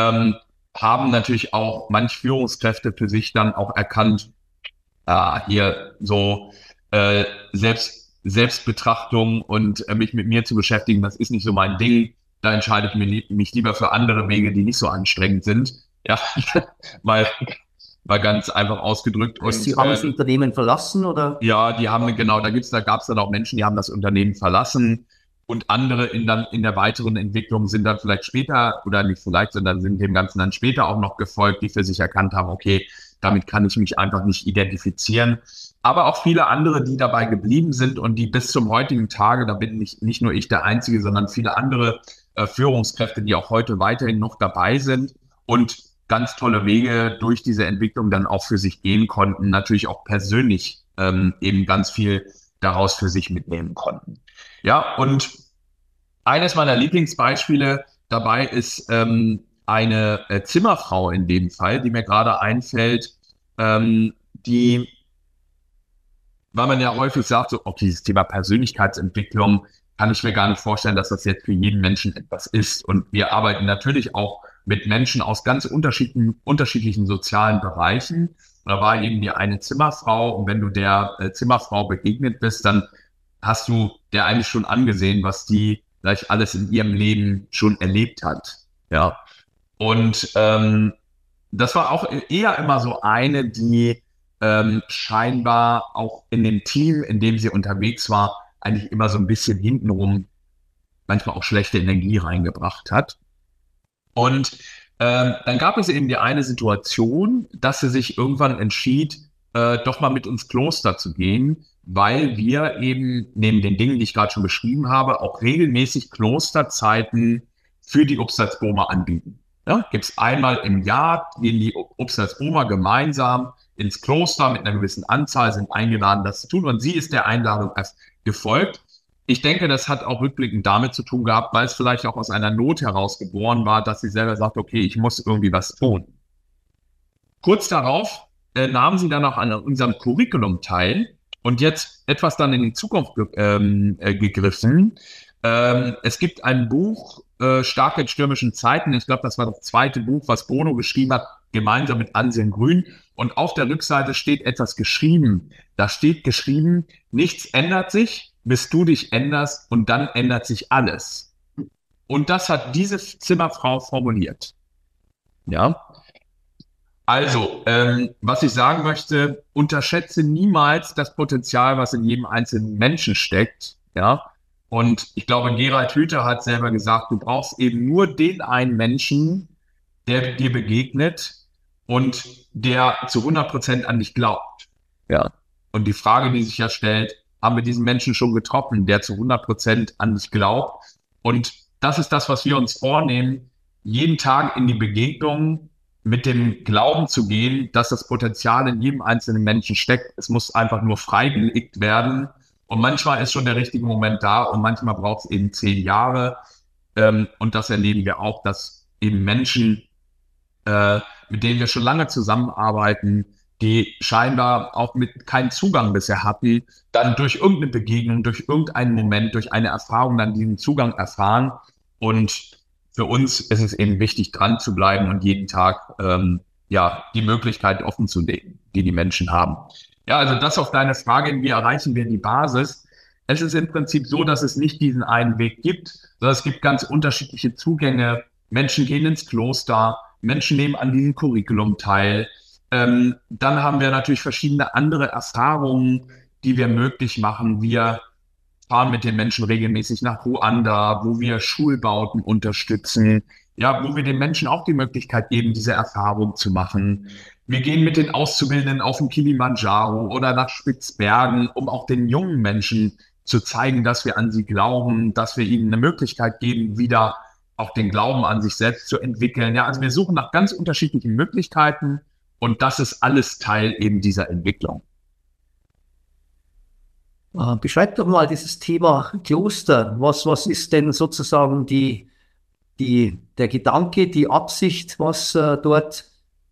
haben natürlich auch manche Führungskräfte für sich dann auch erkannt, hier so Selbstbetrachtung und mich mit mir zu beschäftigen, das ist nicht so mein Ding. Da entscheide ich mich lieber für andere Wege, die nicht so anstrengend sind. Ja, mal ganz einfach ausgedrückt. Und Sie haben das Unternehmen verlassen, oder? Ja, die haben, genau, da gab es dann auch Menschen, die haben das Unternehmen verlassen und andere in der weiteren Entwicklung sind dann vielleicht später, oder nicht vielleicht, sondern sind dem Ganzen dann später auch noch gefolgt, die für sich erkannt haben, okay, damit kann ich mich einfach nicht identifizieren. Aber auch viele andere, die dabei geblieben sind und die bis zum heutigen Tage, da bin nicht nur ich der Einzige, sondern viele andere Führungskräfte, die auch heute weiterhin noch dabei sind und ganz tolle Wege durch diese Entwicklung dann auch für sich gehen konnten, natürlich auch persönlich eben ganz viel daraus für sich mitnehmen konnten. Ja, und eines meiner Lieblingsbeispiele dabei ist eine Zimmerfrau in dem Fall, die mir gerade einfällt, die, weil man ja häufig sagt, so, okay, dieses Thema Persönlichkeitsentwicklung, kann ich mir gar nicht vorstellen, dass das jetzt für jeden Menschen etwas ist. Und wir arbeiten natürlich auch mit Menschen aus ganz unterschiedlichen sozialen Bereichen. Da war eben die eine Zimmerfrau und wenn du der Zimmerfrau begegnet bist, dann hast du der eigentlich schon angesehen, was die gleich alles in ihrem Leben schon erlebt hat. Ja. Und das war auch eher immer so eine, die scheinbar auch in dem Team, in dem sie unterwegs war, eigentlich immer so ein bisschen hintenrum manchmal auch schlechte Energie reingebracht hat. Und dann gab es eben die eine Situation, dass sie sich irgendwann entschied, doch mal mit ins Kloster zu gehen, weil wir eben neben den Dingen, die ich gerade schon beschrieben habe, auch regelmäßig Klosterzeiten für die Upsalzbomer anbieten. Ja, gibt es einmal im Jahr, gehen die Upsalzbomer gemeinsam ins Kloster mit einer gewissen Anzahl, sind eingeladen, das zu tun. Und sie ist der Einladung erst gefolgt. Ich denke, das hat auch rückblickend damit zu tun gehabt, weil es vielleicht auch aus einer Not heraus geboren war, dass sie selber sagt, okay, ich muss irgendwie was tun. Kurz darauf nahmen sie dann auch an unserem Curriculum teil und jetzt etwas dann in die Zukunft gegriffen. Es gibt ein Buch, Stark in stürmischen Zeiten. Ich glaube, das war das zweite Buch, was Bono geschrieben hat, gemeinsam mit Anselm Grün. Und auf der Rückseite steht etwas geschrieben. Da steht geschrieben, nichts ändert sich, bis du dich änderst und dann ändert sich alles. Und das hat diese Zimmerfrau formuliert. Ja. Also, was ich sagen möchte, unterschätze niemals das Potenzial, was in jedem einzelnen Menschen steckt. Ja. Und ich glaube, Gerald Hüther hat selber gesagt, du brauchst eben nur den einen Menschen, der dir begegnet und der zu 100% an dich glaubt. Ja. Und die Frage, die sich ja stellt, haben wir diesen Menschen schon getroffen, der zu 100% an dich glaubt? Und das ist das, was wir uns vornehmen, jeden Tag in die Begegnung mit dem Glauben zu gehen, dass das Potenzial in jedem einzelnen Menschen steckt. Es muss einfach nur freigelegt werden. Und manchmal ist schon der richtige Moment da und manchmal braucht es eben 10 Jahre. Und das erleben wir auch, dass eben Menschen, mit denen wir schon lange zusammenarbeiten, die scheinbar auch mit keinen Zugang bisher hatten, dann durch irgendeine Begegnung, durch irgendeinen Moment, durch eine Erfahrung dann diesen Zugang erfahren. Und für uns ist es eben wichtig, dran zu bleiben und jeden Tag die Möglichkeit offen zu legen, die die Menschen haben. Ja, also das auf deine Frage, wie erreichen wir die Basis? Es ist im Prinzip so, dass es nicht diesen einen Weg gibt, sondern es gibt ganz unterschiedliche Zugänge. Menschen gehen ins Kloster, Menschen nehmen an diesem Curriculum teil. Dann haben wir natürlich verschiedene andere Erfahrungen, die wir möglich machen. Wir fahren mit den Menschen regelmäßig nach Ruanda, wo wir Schulbauten unterstützen, ja, wo wir den Menschen auch die Möglichkeit geben, diese Erfahrung zu machen. Wir gehen mit den Auszubildenden auf den Kilimanjaro oder nach Spitzbergen, um auch den jungen Menschen zu zeigen, dass wir an sie glauben, dass wir ihnen eine Möglichkeit geben, wieder auch den Glauben an sich selbst zu entwickeln. Ja, also wir suchen nach ganz unterschiedlichen Möglichkeiten und das ist alles Teil eben dieser Entwicklung. Beschreib doch mal dieses Thema Kloster. Was ist denn sozusagen der Gedanke, die Absicht, was dort,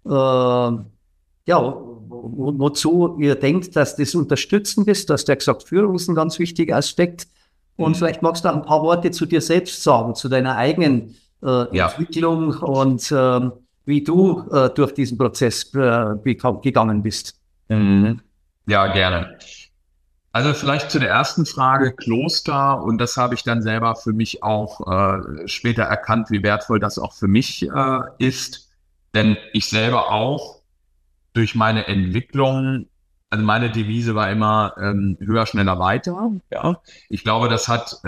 wozu ihr denkt, dass das unterstützend ist? Du hast ja gesagt, Führung ist ein ganz wichtiger Aspekt. Und vielleicht magst du auch ein paar Worte zu dir selbst sagen, zu deiner eigenen Entwicklung und wie du durch diesen Prozess gegangen bist. Ja, gerne. Also vielleicht zu der ersten Frage, Kloster, und das habe ich dann selber für mich auch später erkannt, wie wertvoll das auch für mich ist, denn ich selber auch durch meine Entwicklung, also meine Devise war immer höher, schneller, weiter. Ja, ich glaube, das hat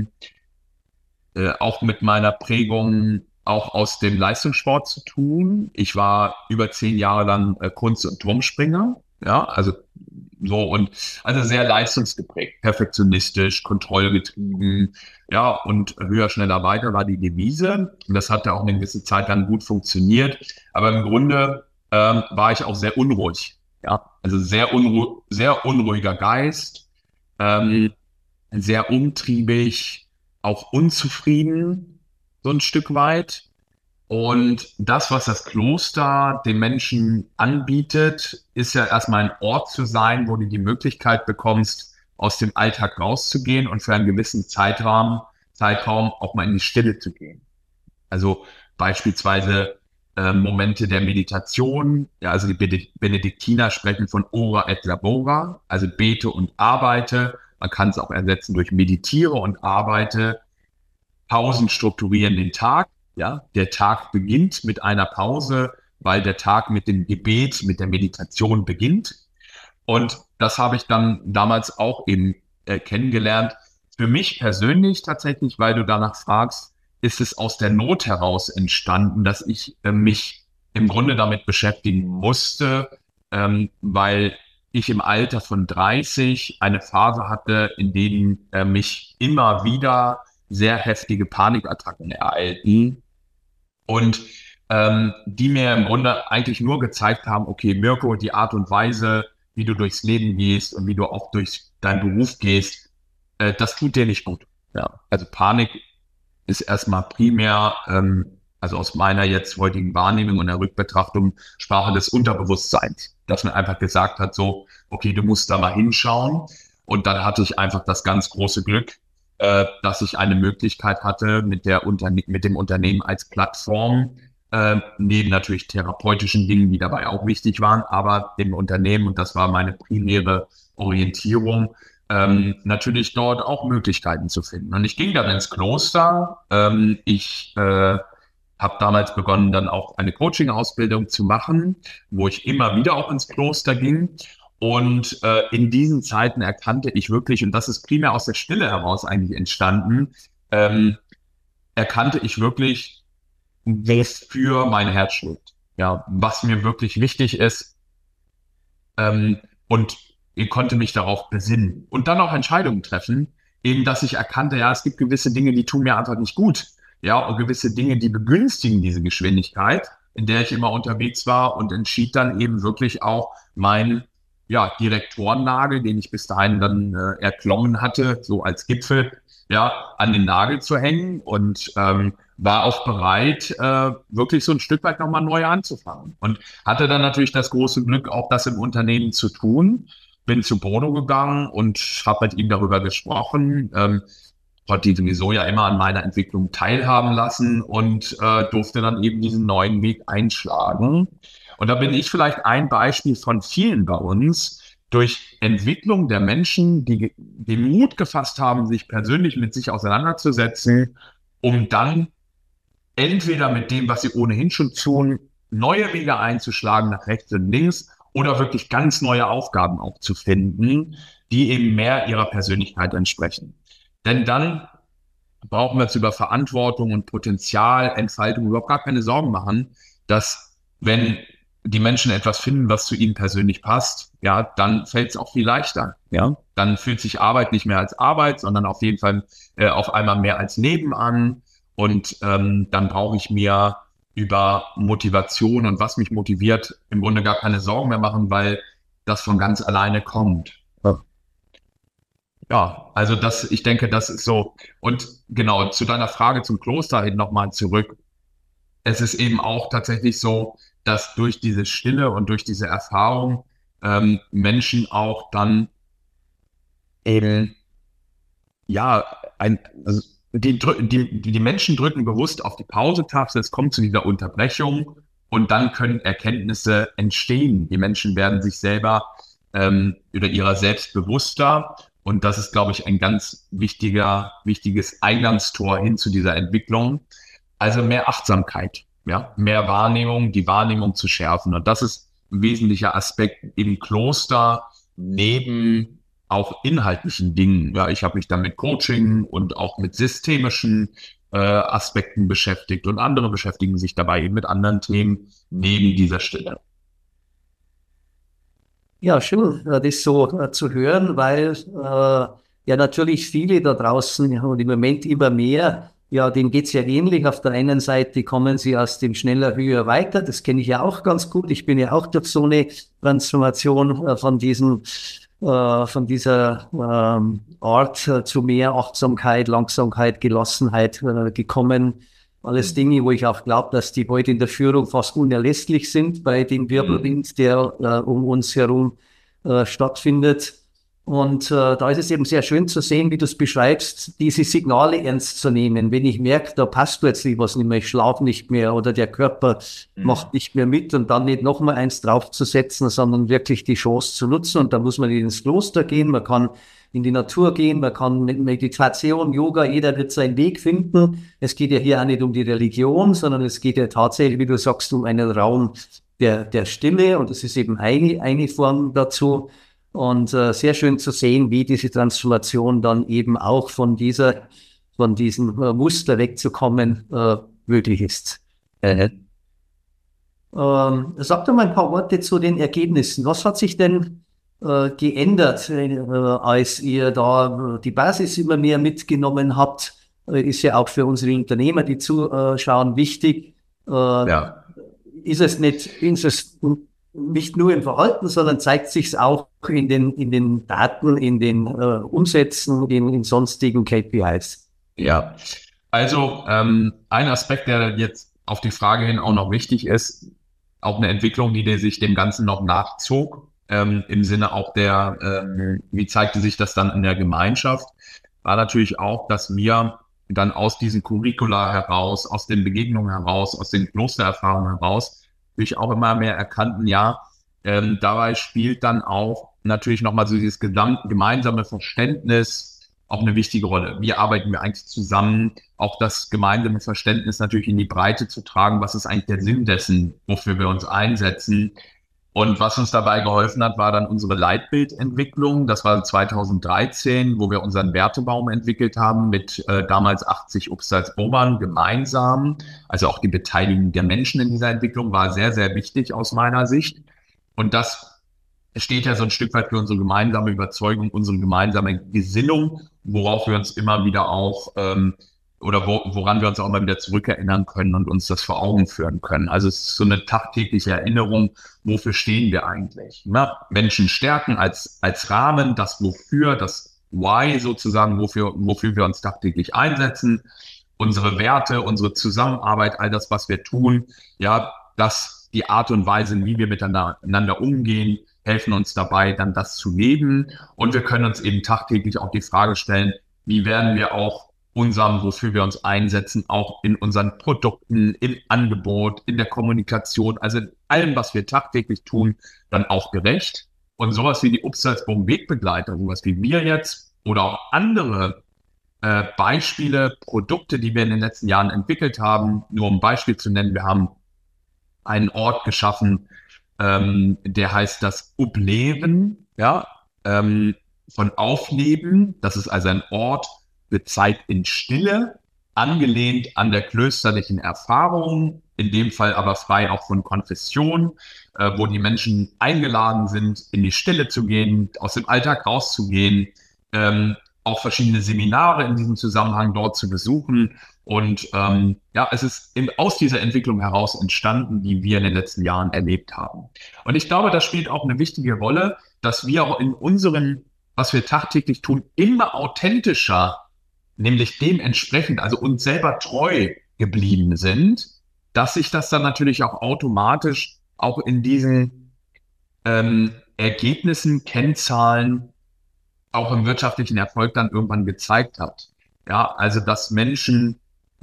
auch mit meiner Prägung auch aus dem Leistungssport zu tun. Ich war über 10 Jahre lang Kunst- und Turmspringer, ja, also sehr leistungsgeprägt, perfektionistisch, kontrollgetrieben, ja, und höher, schneller, weiter war die Devise. Und das hat ja auch eine gewisse Zeit lang gut funktioniert. Aber im Grunde war ich auch sehr unruhig, ja, also sehr unruhiger Geist, sehr umtriebig, auch unzufrieden, so ein Stück weit. Und das, was das Kloster den Menschen anbietet, ist ja erstmal ein Ort zu sein, wo du die Möglichkeit bekommst, aus dem Alltag rauszugehen und für einen gewissen Zeitraum auch mal in die Stille zu gehen. Also beispielsweise Momente der Meditation, ja, also die Benediktiner sprechen von Ora et Labora, also bete und arbeite. Man kann es auch ersetzen durch meditiere und arbeite. Pausen strukturieren den Tag. Ja, der Tag beginnt mit einer Pause, weil der Tag mit dem Gebet, mit der Meditation beginnt. Und das habe ich dann damals auch eben kennengelernt. für mich persönlich tatsächlich, weil du danach fragst, ist es aus der Not heraus entstanden, dass ich mich im Grunde damit beschäftigen musste, weil ich im Alter von 30 eine Phase hatte, in denen mich immer wieder sehr heftige Panikattacken ereilten und die mir im Grunde eigentlich nur gezeigt haben, okay, Mirko, die Art und Weise, wie du durchs Leben gehst und wie du auch durch deinen Beruf gehst, das tut dir nicht gut. Ja, also Panik ist erstmal primär, also aus meiner jetzt heutigen Wahrnehmung und der Rückbetrachtung, Sprache des Unterbewusstseins, dass man einfach gesagt hat, so, okay, du musst da mal hinschauen. Und dann hatte ich einfach das ganz große Glück, dass ich eine Möglichkeit hatte, mit dem Unternehmen als Plattform, neben natürlich therapeutischen Dingen, die dabei auch wichtig waren, aber dem Unternehmen, und das war meine primäre Orientierung, natürlich dort auch Möglichkeiten zu finden. Und ich ging dann ins Kloster. Ich habe damals begonnen, dann auch eine Coaching-Ausbildung zu machen, wo ich immer wieder auch ins Kloster ging. Und in diesen Zeiten erkannte ich wirklich, und das ist primär aus der Stille heraus eigentlich entstanden, erkannte ich wirklich, wofür mein Herz schlägt. Ja, was mir wirklich wichtig ist. Und ich konnte mich darauf besinnen und dann auch Entscheidungen treffen, eben dass ich erkannte, ja, es gibt gewisse Dinge, die tun mir einfach nicht gut. Ja, und gewisse Dinge, die begünstigen diese Geschwindigkeit, in der ich immer unterwegs war, und entschied dann eben wirklich auch meinen, ja, Direktorennagel, den ich bis dahin dann erklommen hatte, so als Gipfel, ja, an den Nagel zu hängen, und war auch bereit, wirklich so ein Stück weit nochmal neu anzufangen. Und hatte dann natürlich das große Glück, auch das im Unternehmen zu tun. Bin zu Bono gegangen und habe mit ihm darüber gesprochen, konnte ihn sowieso ja immer an meiner Entwicklung teilhaben lassen und durfte dann eben diesen neuen Weg einschlagen. Und da bin ich vielleicht ein Beispiel von vielen bei uns, durch Entwicklung der Menschen, die den Mut gefasst haben, sich persönlich mit sich auseinanderzusetzen, um dann entweder mit dem, was sie ohnehin schon tun, neue Wege einzuschlagen nach rechts und links, oder wirklich ganz neue Aufgaben auch zu finden, die eben mehr ihrer Persönlichkeit entsprechen. Denn dann brauchen wir uns über Verantwortung und Potenzialentfaltung überhaupt gar keine Sorgen machen, dass, wenn die Menschen etwas finden, was zu ihnen persönlich passt, ja, dann fällt es auch viel leichter. Ja, dann fühlt sich Arbeit nicht mehr als Arbeit, sondern auf jeden Fall auf einmal mehr als Leben an. Und dann brauche ich mir über Motivation und was mich motiviert im Grunde gar keine Sorgen mehr machen, weil das von ganz alleine kommt. Ja, also ich denke, das ist so. Und genau, zu deiner Frage zum Kloster hin nochmal zurück. Es ist eben auch tatsächlich so, dass durch diese Stille und durch diese Erfahrung Menschen auch dann eben, ja, also die Menschen drücken bewusst auf die Pause-Taste, es kommt zu dieser Unterbrechung, und dann können Erkenntnisse entstehen. Die Menschen werden sich selber oder ihrer selbst bewusster, und das ist, glaube ich, ein ganz wichtiges Eingangstor hin zu dieser Entwicklung. Also mehr Achtsamkeit, ja, mehr Wahrnehmung, die Wahrnehmung zu schärfen. Und das ist ein wesentlicher Aspekt im Kloster, neben auch inhaltlichen Dingen. Ja, ich habe mich dann mit Coaching und auch mit systemischen Aspekten beschäftigt, und andere beschäftigen sich dabei eben mit anderen Themen neben dieser Stelle. Ja, schön, das so zu hören, weil ja natürlich viele da draußen und im Moment immer mehr, ja, denen geht's ja ähnlich. Auf der einen Seite kommen sie aus dem schneller, höher, weiter. Das kenne ich ja auch ganz gut. Ich bin ja auch durch so eine Transformation von dieser Art zu mehr Achtsamkeit, Langsamkeit, Gelassenheit gekommen. Alles Dinge, wo ich auch glaube, dass die heute in der Führung fast unerlässlich sind bei dem Wirbelwind, der um uns herum stattfindet. Und da ist es eben sehr schön zu sehen, wie du es beschreibst, diese Signale ernst zu nehmen. Wenn ich merke, da passt plötzlich was nicht mehr, ich schlafe nicht mehr oder der Körper macht nicht mehr mit, und dann nicht nochmal eins draufzusetzen, sondern wirklich die Chance zu nutzen. Und da muss man ins Kloster gehen, man kann in die Natur gehen, man kann mit Meditation, Yoga, jeder wird seinen Weg finden. Es geht ja hier auch nicht um die Religion, sondern es geht ja tatsächlich, wie du sagst, um einen Raum der Stille, und das ist eben eine Form dazu. Und sehr schön zu sehen, wie diese Transformation dann eben auch von diesem Muster wegzukommen möglich ist. Sag doch mal ein paar Worte zu den Ergebnissen. Was hat sich denn geändert, als ihr da die Basis immer mehr mitgenommen habt? Ist ja auch für unsere Unternehmer, die zuschauen, wichtig. Ist es nicht nur im Verhalten, sondern zeigt sich auch in den Daten, in den Umsätzen, in sonstigen KPIs? Ja, also ein Aspekt, der jetzt auf die Frage hin auch noch wichtig ist, auch eine Entwicklung, die sich dem Ganzen noch nachzog, im Sinne auch wie zeigte sich das dann in der Gemeinschaft, war natürlich auch, dass wir dann aus diesen Curricula heraus, aus den Begegnungen heraus, aus den Klostererfahrungen heraus, natürlich auch immer mehr erkannten, dabei spielt dann auch natürlich nochmal so dieses gemeinsame Verständnis auch eine wichtige Rolle. Wie arbeiten wir eigentlich zusammen? Auch das gemeinsame Verständnis natürlich in die Breite zu tragen. Was ist eigentlich der Sinn dessen, wofür wir uns einsetzen? Und was uns dabei geholfen hat, war dann unsere Leitbildentwicklung. Das war 2013, wo wir unseren Wertebaum entwickelt haben mit damals 80 Upsalzobern gemeinsam. Also auch die Beteiligung der Menschen in dieser Entwicklung war sehr, sehr wichtig aus meiner Sicht. Und das steht ja so ein Stück weit für unsere gemeinsame Überzeugung, unsere gemeinsame Gesinnung, worauf wir uns immer wieder auch woran wir uns auch mal wieder zurückerinnern können und uns das vor Augen führen können. Also es ist so eine tagtägliche Erinnerung, wofür stehen wir eigentlich? Menschen stärken als Rahmen, das Wofür, das Why sozusagen, wofür wir uns tagtäglich einsetzen, unsere Werte, unsere Zusammenarbeit, all das, was wir tun, das die Art und Weise, wie wir miteinander umgehen, helfen uns dabei, dann das zu leben. Und wir können uns eben tagtäglich auch die Frage stellen, wie werden wir auch wofür wir uns einsetzen, auch in unseren Produkten, im Angebot, in der Kommunikation, also in allem, was wir tagtäglich tun, dann auch gerecht. Und sowas wie die Upsalzboom Wegbegleiter, sowas wie wir jetzt oder auch andere Beispiele, Produkte, die wir in den letzten Jahren entwickelt haben, nur um ein Beispiel zu nennen, wir haben einen Ort geschaffen, der heißt das Upleven, von Aufleben. Das ist also ein Ort für Zeit in Stille, angelehnt an der klösterlichen Erfahrung, in dem Fall aber frei auch von Konfession, wo die Menschen eingeladen sind, in die Stille zu gehen, aus dem Alltag rauszugehen, auch verschiedene Seminare in diesem Zusammenhang dort zu besuchen. Und es ist aus dieser Entwicklung heraus entstanden, die wir in den letzten Jahren erlebt haben. Und ich glaube, das spielt auch eine wichtige Rolle, dass wir auch in unserem, was wir tagtäglich tun, immer authentischer, nämlich dementsprechend, also uns selber treu geblieben sind, dass sich das dann natürlich auch automatisch auch in diesen Ergebnissen, Kennzahlen, auch im wirtschaftlichen Erfolg dann irgendwann gezeigt hat. Also dass Menschen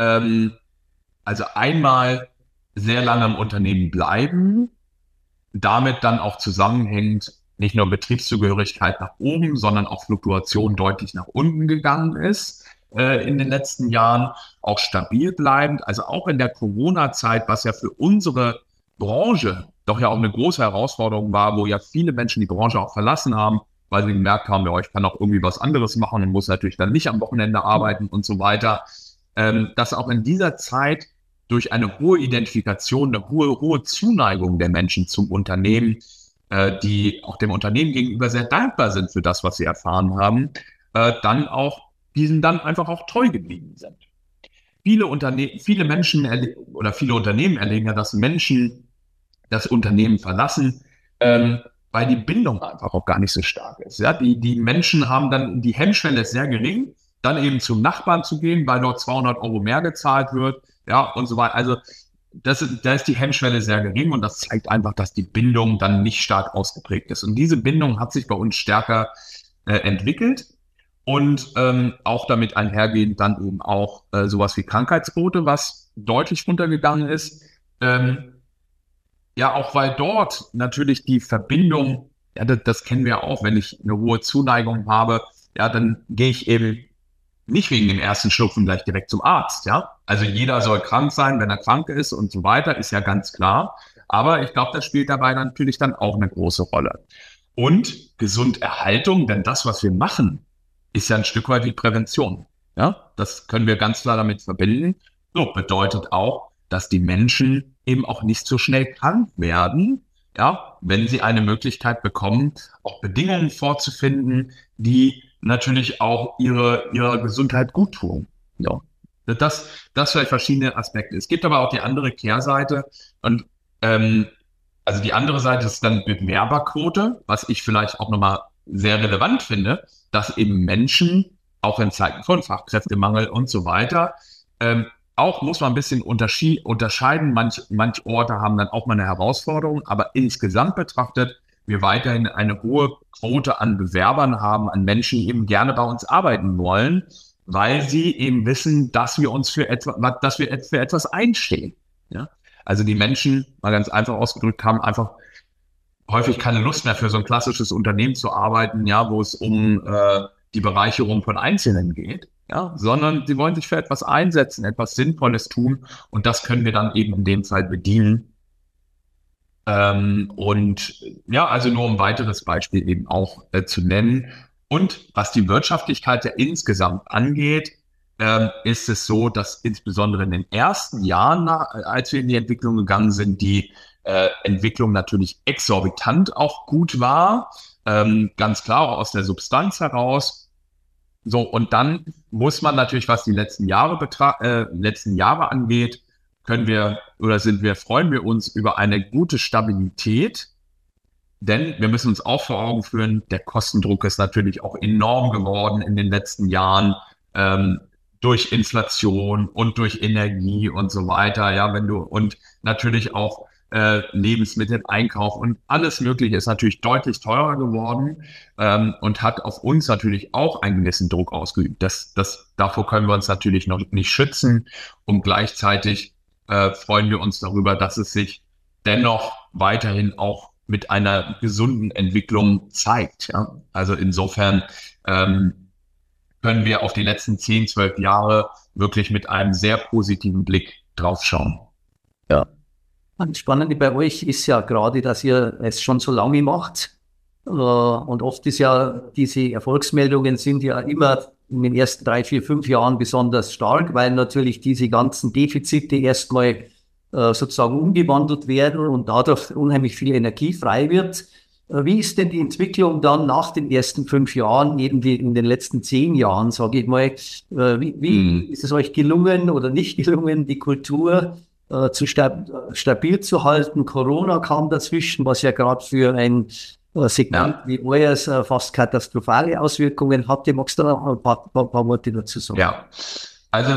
also einmal sehr lange im Unternehmen bleiben, damit dann auch zusammenhängend nicht nur Betriebszugehörigkeit nach oben, sondern auch Fluktuation deutlich nach unten gegangen ist in den letzten Jahren, auch stabil bleibend, also auch in der Corona-Zeit, was ja für unsere Branche doch ja auch eine große Herausforderung war, wo ja viele Menschen die Branche auch verlassen haben, weil sie gemerkt haben, ich kann auch irgendwie was anderes machen und muss natürlich dann nicht am Wochenende arbeiten und so weiter, dass auch in dieser Zeit durch eine hohe Identifikation, eine hohe Zuneigung der Menschen zum Unternehmen, die auch dem Unternehmen gegenüber sehr dankbar sind für das, was sie erfahren haben, diesen dann einfach auch treu geblieben sind. Viele Menschen oder viele Unternehmen erleben ja, dass Menschen das Unternehmen verlassen, weil die Bindung einfach auch gar nicht so stark ist. Die Menschen haben dann, die Hemmschwelle ist sehr gering, dann eben zum Nachbarn zu gehen, weil dort 200 € mehr gezahlt wird, und so weiter. Also da ist die Hemmschwelle sehr gering und das zeigt einfach, dass die Bindung dann nicht stark ausgeprägt ist. Und diese Bindung hat sich bei uns stärker entwickelt und auch damit einhergehend dann eben auch sowas wie Krankheitsquote, was deutlich runtergegangen ist. Auch weil dort natürlich die Verbindung, das kennen wir auch, wenn ich eine hohe Zuneigung habe, dann gehe ich eben nicht wegen dem ersten Schnupfen gleich direkt zum Arzt, Also jeder soll krank sein, wenn er krank ist und so weiter, ist ja ganz klar. Aber ich glaube, das spielt dabei natürlich dann auch eine große Rolle. und Gesunderhaltung, denn das, was wir machen, ist ja ein Stück weit die Prävention. Ja, das können wir ganz klar damit verbinden. So, bedeutet auch, dass die Menschen eben auch nicht so schnell krank werden, ja, wenn sie eine Möglichkeit bekommen, auch Bedingungen vorzufinden, die natürlich auch ihrer Gesundheit gut tun. Ja. Das vielleicht verschiedene Aspekte. Es gibt aber auch die andere Kehrseite und also die andere Seite ist dann Bewerberquote, was ich vielleicht auch nochmal sehr relevant finde, dass eben Menschen, auch in Zeiten von Fachkräftemangel und so weiter, auch muss man ein bisschen unterscheiden. Manche Orte haben dann auch mal eine Herausforderung, aber insgesamt betrachtet, wir weiterhin eine hohe Quote an Bewerbern haben, an Menschen, die eben gerne bei uns arbeiten wollen, weil sie eben wissen, dass wir uns für etwas einstehen. Ja? Also die Menschen, mal ganz einfach ausgedrückt, haben einfach häufig keine Lust mehr für so ein klassisches Unternehmen zu arbeiten, ja, wo es um die Bereicherung von Einzelnen geht, ja, sondern sie wollen sich für etwas einsetzen, etwas Sinnvolles tun und das können wir dann eben in dem Fall bedienen. Und ja, also nur um ein weiteres Beispiel eben auch zu nennen. Und was die Wirtschaftlichkeit ja insgesamt angeht, ist es so, dass insbesondere in den ersten Jahren, als wir in die Entwicklung gegangen sind, die Entwicklung natürlich exorbitant auch gut war, ganz klar auch aus der Substanz heraus. So, und dann muss man natürlich, was die letzten Jahre angeht, freuen wir uns über eine gute Stabilität, denn wir müssen uns auch vor Augen führen, der Kostendruck ist natürlich auch enorm geworden in den letzten Jahren, durch Inflation und durch Energie und so weiter, ja, und natürlich auch Lebensmittel, Einkauf und alles Mögliche ist natürlich deutlich teurer geworden und hat auf uns natürlich auch einen gewissen Druck ausgeübt. Davor können wir uns natürlich noch nicht schützen und gleichzeitig freuen wir uns darüber, dass es sich dennoch weiterhin auch mit einer gesunden Entwicklung zeigt. Ja? Also insofern können wir auf die letzten 10, 12 Jahre wirklich mit einem sehr positiven Blick draufschauen. Ja. Das Spannende bei euch ist ja gerade, dass ihr es schon so lange macht. Und oft ist ja, diese Erfolgsmeldungen sind ja immer in den ersten 3, 4, 5 Jahren besonders stark, weil natürlich diese ganzen Defizite erstmal sozusagen umgewandelt werden und dadurch unheimlich viel Energie frei wird. Wie ist denn die Entwicklung dann nach den ersten 5 Jahren, eben in den letzten 10 Jahren, sage ich mal, wie ist es euch gelungen oder nicht gelungen, die Kultur stabil zu halten? Corona kam dazwischen, was ja gerade für ein Segment wie euers fast katastrophale Auswirkungen hatte. Magst du noch ein paar Worte dazu sagen? Ja, also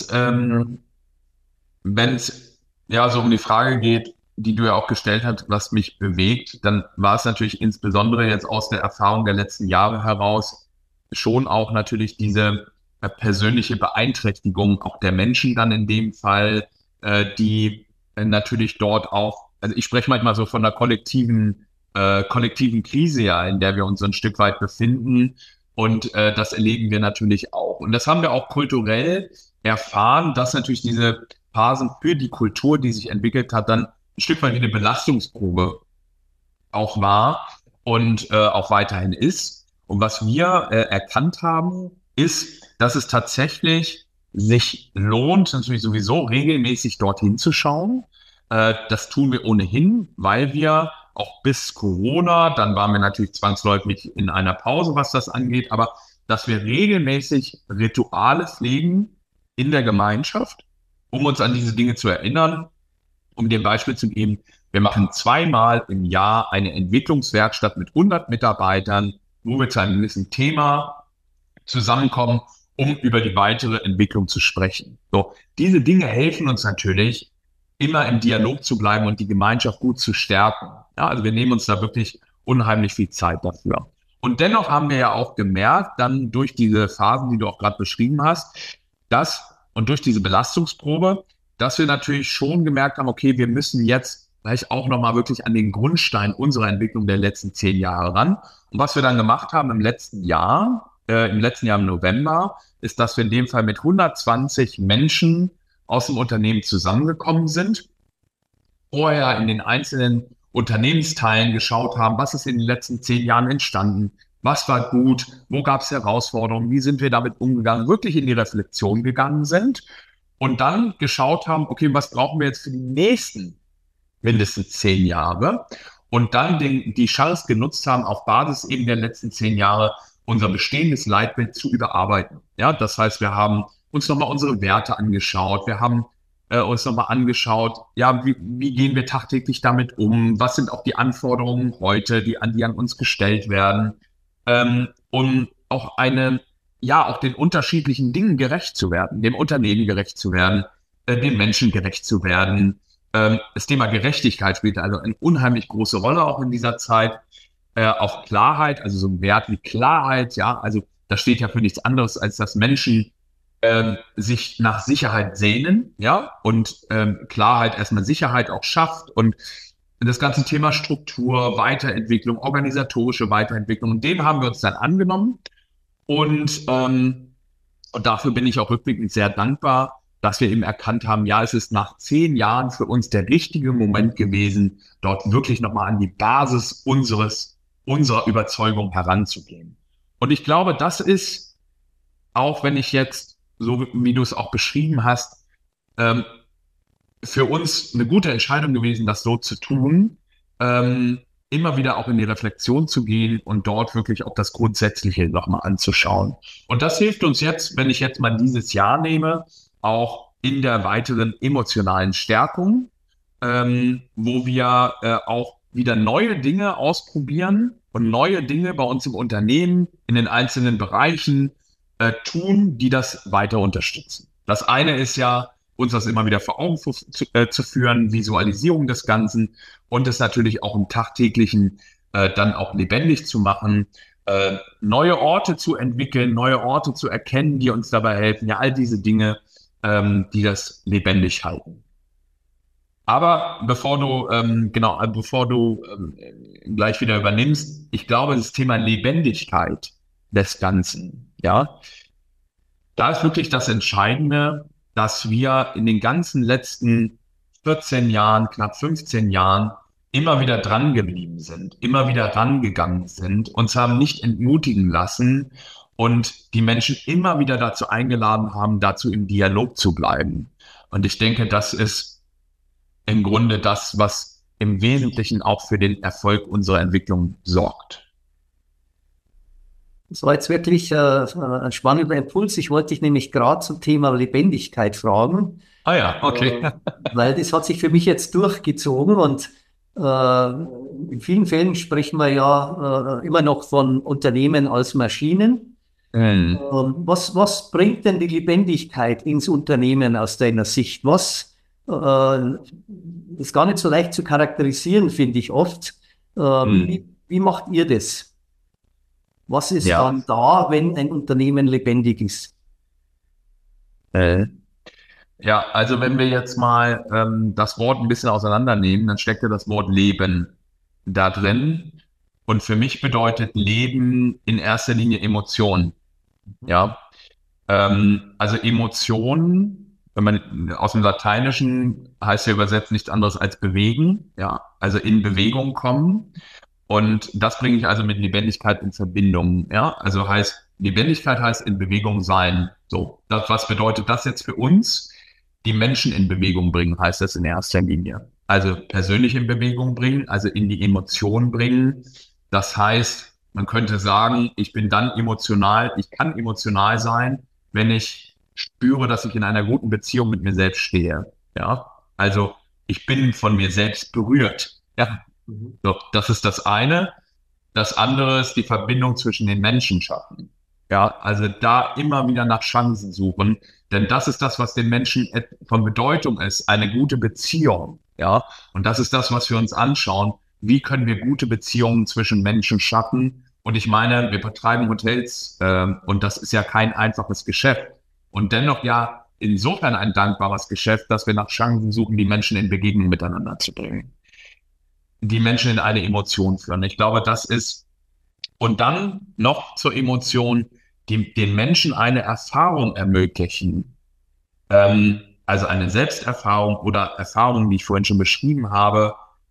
wenn es ja so um die Frage geht, die du ja auch gestellt hast, was mich bewegt, dann war es natürlich insbesondere jetzt aus der Erfahrung der letzten Jahre heraus schon auch natürlich diese persönliche Beeinträchtigung auch der Menschen dann in dem Fall, die natürlich dort auch, also ich spreche manchmal so von einer kollektiven Krise, ja, in der wir uns ein Stück weit befinden und das erleben wir natürlich auch. Und das haben wir auch kulturell erfahren, dass natürlich diese Phasen für die Kultur, die sich entwickelt hat, dann ein Stück weit wie eine Belastungsprobe auch war und auch weiterhin ist. Und was wir erkannt haben, ist, dass es tatsächlich sich lohnt, natürlich sowieso regelmäßig dorthin zu schauen. Das tun wir ohnehin, weil wir auch bis Corona, dann waren wir natürlich zwangsläufig in einer Pause, was das angeht, aber dass wir regelmäßig Rituale pflegen in der Gemeinschaft, um uns an diese Dinge zu erinnern. Um dir ein Beispiel zu geben, wir machen 2-mal im Jahr eine Entwicklungswerkstatt mit 100 Mitarbeitern, wo wir zu einem gewissen Thema zusammenkommen, um über die weitere Entwicklung zu sprechen. So, diese Dinge helfen uns natürlich, immer im Dialog zu bleiben und die Gemeinschaft gut zu stärken. Ja, also wir nehmen uns da wirklich unheimlich viel Zeit dafür. Und dennoch haben wir ja auch gemerkt, dann durch diese Phasen, die du auch gerade beschrieben hast, und durch diese Belastungsprobe, dass wir natürlich schon gemerkt haben, okay, wir müssen jetzt vielleicht auch nochmal wirklich an den Grundstein unserer Entwicklung der letzten 10 Jahre ran. Und was wir dann gemacht haben im letzten Jahr im November, ist, dass wir in dem Fall mit 120 Menschen aus dem Unternehmen zusammengekommen sind, vorher in den einzelnen Unternehmensteilen geschaut haben, was ist in den letzten 10 Jahren entstanden, was war gut, wo gab es Herausforderungen, wie sind wir damit umgegangen, wirklich in die Reflexion gegangen sind und dann geschaut haben, okay, was brauchen wir jetzt für die nächsten mindestens 10 Jahre und dann die Chance genutzt haben, auf Basis eben der letzten 10 Jahre unser bestehendes Leitbild zu überarbeiten. Ja, das heißt, wir haben uns nochmal unsere Werte angeschaut, wir haben uns nochmal angeschaut, ja, wie gehen wir tagtäglich damit um, was sind auch die Anforderungen heute, die an uns gestellt werden, um auch auch den unterschiedlichen Dingen gerecht zu werden, dem Unternehmen gerecht zu werden, den Menschen gerecht zu werden. Das Thema Gerechtigkeit spielt also eine unheimlich große Rolle auch in dieser Zeit. Auch Klarheit, also so ein Wert wie Klarheit, ja, also das steht ja für nichts anderes, als dass Menschen sich nach Sicherheit sehnen, ja, und Klarheit erstmal Sicherheit auch schafft und das ganze Thema Struktur, Weiterentwicklung, organisatorische Weiterentwicklung, und dem haben wir uns dann angenommen und dafür bin ich auch rückblickend sehr dankbar, dass wir eben erkannt haben, ja, es ist nach 10 Jahren für uns der richtige Moment gewesen, dort wirklich nochmal an die Basis unserer Überzeugung heranzugehen. Und ich glaube, das ist, auch wenn ich jetzt so wie du es auch beschrieben hast, für uns eine gute Entscheidung gewesen, das so zu tun, immer wieder auch in die Reflexion zu gehen und dort wirklich auch das Grundsätzliche nochmal anzuschauen. Und das hilft uns jetzt, wenn ich jetzt mal dieses Jahr nehme, auch in der weiteren emotionalen Stärkung, wo wir auch wieder neue Dinge ausprobieren und neue Dinge bei uns im Unternehmen, in den einzelnen Bereichen, tun, die das weiter unterstützen. Das eine ist ja, uns das immer wieder vor Augen zu führen, Visualisierung des Ganzen und es natürlich auch im Tagtäglichen dann auch lebendig zu machen, neue Orte zu entwickeln, neue Orte zu erkennen, die uns dabei helfen, ja, all diese Dinge, die das lebendig halten. Aber bevor du gleich wieder übernimmst, ich glaube, das Thema Lebendigkeit des Ganzen, ja, da ist wirklich das Entscheidende, dass wir in den ganzen letzten 14 Jahren, knapp 15 Jahren immer wieder dran geblieben sind, immer wieder rangegangen sind, uns haben nicht entmutigen lassen und die Menschen immer wieder dazu eingeladen haben, dazu im Dialog zu bleiben. Und ich denke, das ist im Grunde das, was im Wesentlichen auch für den Erfolg unserer Entwicklung sorgt. Das war jetzt wirklich ein spannender Impuls. Ich wollte dich nämlich gerade zum Thema Lebendigkeit fragen. Ah ja, okay. Weil das hat sich für mich jetzt durchgezogen und in vielen Fällen sprechen wir ja immer noch von Unternehmen als Maschinen. Was bringt denn die Lebendigkeit ins Unternehmen aus deiner Sicht? Was ist gar nicht so leicht zu charakterisieren, finde ich oft. Wie macht ihr das? Was ist dann da, wenn ein Unternehmen lebendig ist? Ja, also wenn wir jetzt mal das Wort ein bisschen auseinandernehmen, dann steckt ja das Wort Leben da drin. Und für mich bedeutet Leben in erster Linie Emotion. Ja, also Emotionen, wenn man aus dem Lateinischen heißt ja übersetzt nichts anderes als bewegen. Ja, also in Bewegung kommen. Und das bringe ich also mit Lebendigkeit in Verbindung. Ja, also Lebendigkeit heißt in Bewegung sein. So, was bedeutet das jetzt für uns? Die Menschen in Bewegung bringen, heißt das in erster Linie. Also persönlich in Bewegung bringen, also in die Emotion bringen. Das heißt, man könnte sagen, ich bin dann emotional, ich kann emotional sein, wenn ich spüre, dass ich in einer guten Beziehung mit mir selbst stehe. Ja, also ich bin von mir selbst berührt. Ja. So, das ist das eine. Das andere ist die Verbindung zwischen den Menschen schaffen. Ja, also da immer wieder nach Chancen suchen, denn das ist das, was den Menschen von Bedeutung ist, eine gute Beziehung. Ja, und das ist das, was wir uns anschauen. Wie können wir gute Beziehungen zwischen Menschen schaffen? Und ich meine, wir betreiben Hotels und das ist ja kein einfaches Geschäft. Und dennoch ja insofern ein dankbares Geschäft, dass wir nach Chancen suchen, die Menschen in Begegnung miteinander zu bringen. Die Menschen in eine Emotion führen. Ich glaube, das ist, und dann noch zur Emotion, den Menschen eine Erfahrung ermöglichen. Also eine Selbsterfahrung oder Erfahrung, die ich vorhin schon beschrieben habe,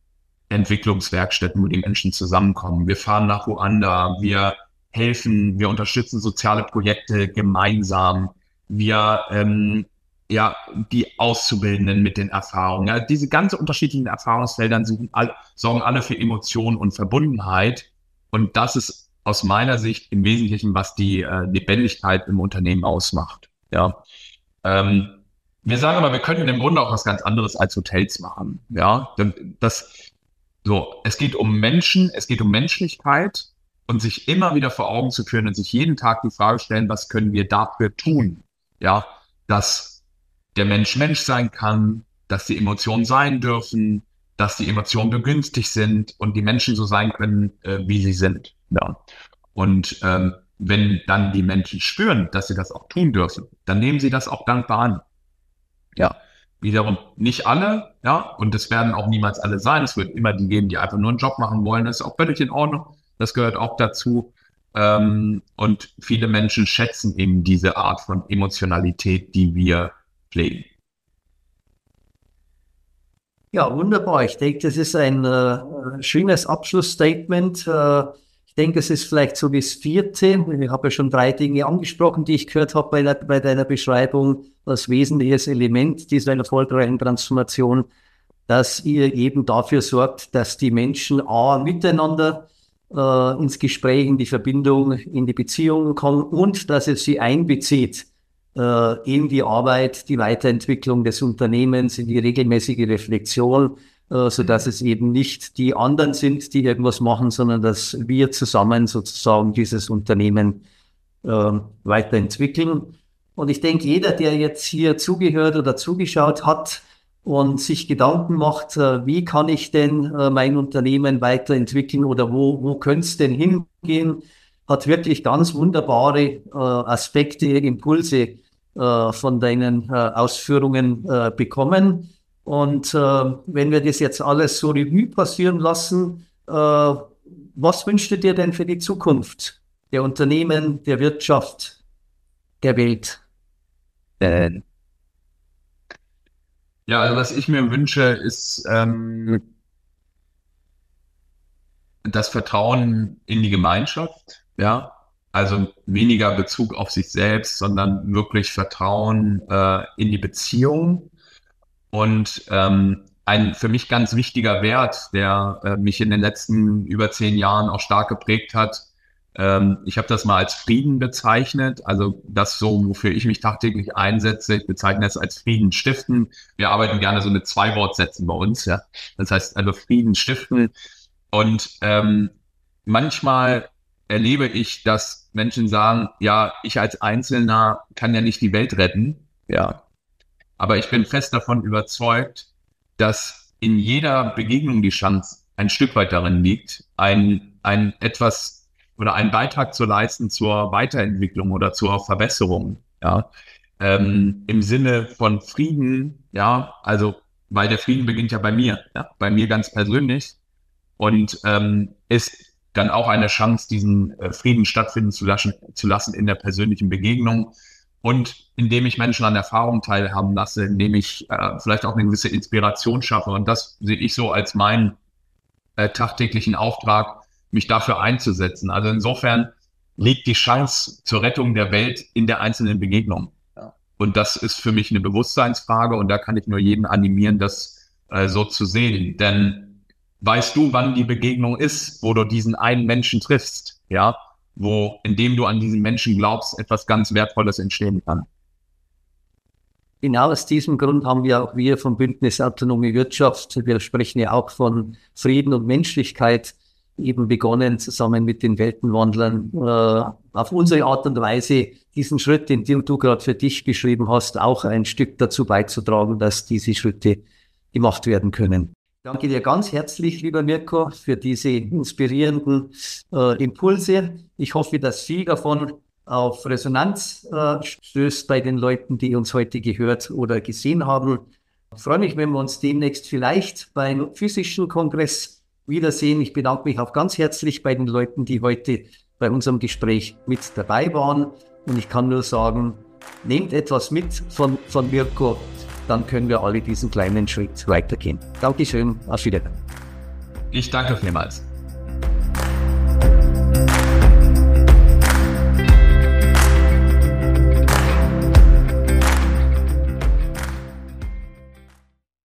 Entwicklungswerkstätten, wo die Menschen zusammenkommen. Wir fahren nach Ruanda, wir helfen, wir unterstützen soziale Projekte gemeinsam. Wir, die Auszubildenden mit den Erfahrungen. Ja, diese ganz unterschiedlichen Erfahrungsfeldern sorgen alle für Emotionen und Verbundenheit. Und das ist aus meiner Sicht im Wesentlichen, was die Lebendigkeit im Unternehmen ausmacht. Ja. Wir sagen aber, wir könnten im Grunde auch was ganz anderes als Hotels machen. Ja, es geht um Menschen, es geht um Menschlichkeit und sich immer wieder vor Augen zu führen und sich jeden Tag die Frage stellen, was können wir dafür tun? Ja, dass der Mensch Mensch sein kann, dass die Emotionen sein dürfen, dass die Emotionen begünstigt sind und die Menschen so sein können, wie sie sind. Ja. Und wenn dann die Menschen spüren, dass sie das auch tun dürfen, dann nehmen sie das auch dankbar an. Ja, wiederum nicht alle, ja, und es werden auch niemals alle sein. Es wird immer die geben, die einfach nur einen Job machen wollen. Das ist auch völlig in Ordnung. Das gehört auch dazu. Und viele Menschen schätzen eben diese Art von Emotionalität, die wir pflegen. Ja, wunderbar. Ich denke, das ist ein schönes Abschlussstatement. Ich denke, es ist vielleicht so das vierte. Ich habe ja schon 3 Dinge angesprochen, die ich gehört habe bei deiner Beschreibung als wesentliches Element dieser erfolgreichen Transformation, dass ihr eben dafür sorgt, dass die Menschen miteinander ins Gespräch, in die Verbindung, in die Beziehungen kommen und dass es sie einbezieht in die Arbeit, die Weiterentwicklung des Unternehmens, in die regelmäßige Reflexion, sodass es eben nicht die anderen sind, die irgendwas machen, sondern dass wir zusammen sozusagen dieses Unternehmen weiterentwickeln. Und ich denke, jeder, der jetzt hier zugehört oder zugeschaut hat und sich Gedanken macht, wie kann ich denn mein Unternehmen weiterentwickeln oder wo könnte es denn hingehen, hat wirklich ganz wunderbare Aspekte, Impulse von deinen Ausführungen bekommen. Und wenn wir das jetzt alles so Revue passieren lassen, was wünschst du dir denn für die Zukunft der Unternehmen, der Wirtschaft, der Welt? Ja, also was ich mir wünsche, ist das Vertrauen in die Gemeinschaft. Ja, also weniger Bezug auf sich selbst, sondern wirklich Vertrauen in die Beziehung. Und ein für mich ganz wichtiger Wert, der mich in den letzten über 10 Jahren auch stark geprägt hat, ich habe das mal als Frieden bezeichnet, also das so, wofür ich mich tagtäglich einsetze. Ich bezeichne es als Frieden stiften. Wir arbeiten gerne so mit 2 Wortsätzen bei uns, ja. Das heißt also Frieden stiften. Und manchmal erlebe ich, dass Menschen sagen, ja, ich als Einzelner kann ja nicht die Welt retten, ja. Aber ich bin fest davon überzeugt, dass in jeder Begegnung die Chance ein Stück weit darin liegt, ein etwas oder einen Beitrag zu leisten zur Weiterentwicklung oder zur Verbesserung, ja. Im Sinne von Frieden, ja, also, weil der Frieden beginnt ja bei mir, ja, bei mir ganz persönlich und ist dann auch eine Chance, diesen Frieden stattfinden zu lassen in der persönlichen Begegnung und indem ich Menschen an Erfahrungen teilhaben lasse, indem ich vielleicht auch eine gewisse Inspiration schaffe und das sehe ich so als meinen tagtäglichen Auftrag, mich dafür einzusetzen. Also insofern liegt die Chance zur Rettung der Welt in der einzelnen Begegnung. Ja. Und das ist für mich eine Bewusstseinsfrage und da kann ich nur jeden animieren, das so zu sehen. Denn weißt du, wann die Begegnung ist, wo du diesen einen Menschen triffst, ja, indem du an diesen Menschen glaubst, etwas ganz Wertvolles entstehen kann? Genau aus diesem Grund haben wir vom Bündnis Autonome Wirtschaft, wir sprechen ja auch von Frieden und Menschlichkeit, eben begonnen, zusammen mit den Weltenwandlern auf unsere Art und Weise diesen Schritt, den du gerade für dich geschrieben hast, auch ein Stück dazu beizutragen, dass diese Schritte gemacht werden können. Ich danke dir ganz herzlich, lieber Mirko, für diese inspirierenden Impulse. Ich hoffe, dass viel davon auf Resonanz stößt bei den Leuten, die uns heute gehört oder gesehen haben. Ich freue mich, wenn wir uns demnächst vielleicht beim physischen Kongress wiedersehen. Ich bedanke mich auch ganz herzlich bei den Leuten, die heute bei unserem Gespräch mit dabei waren. Und ich kann nur sagen, nehmt etwas mit von Mirko, dann können wir alle diesen kleinen Schritt weitergehen. Dankeschön, auf Wiedersehen. Ich danke vielmals.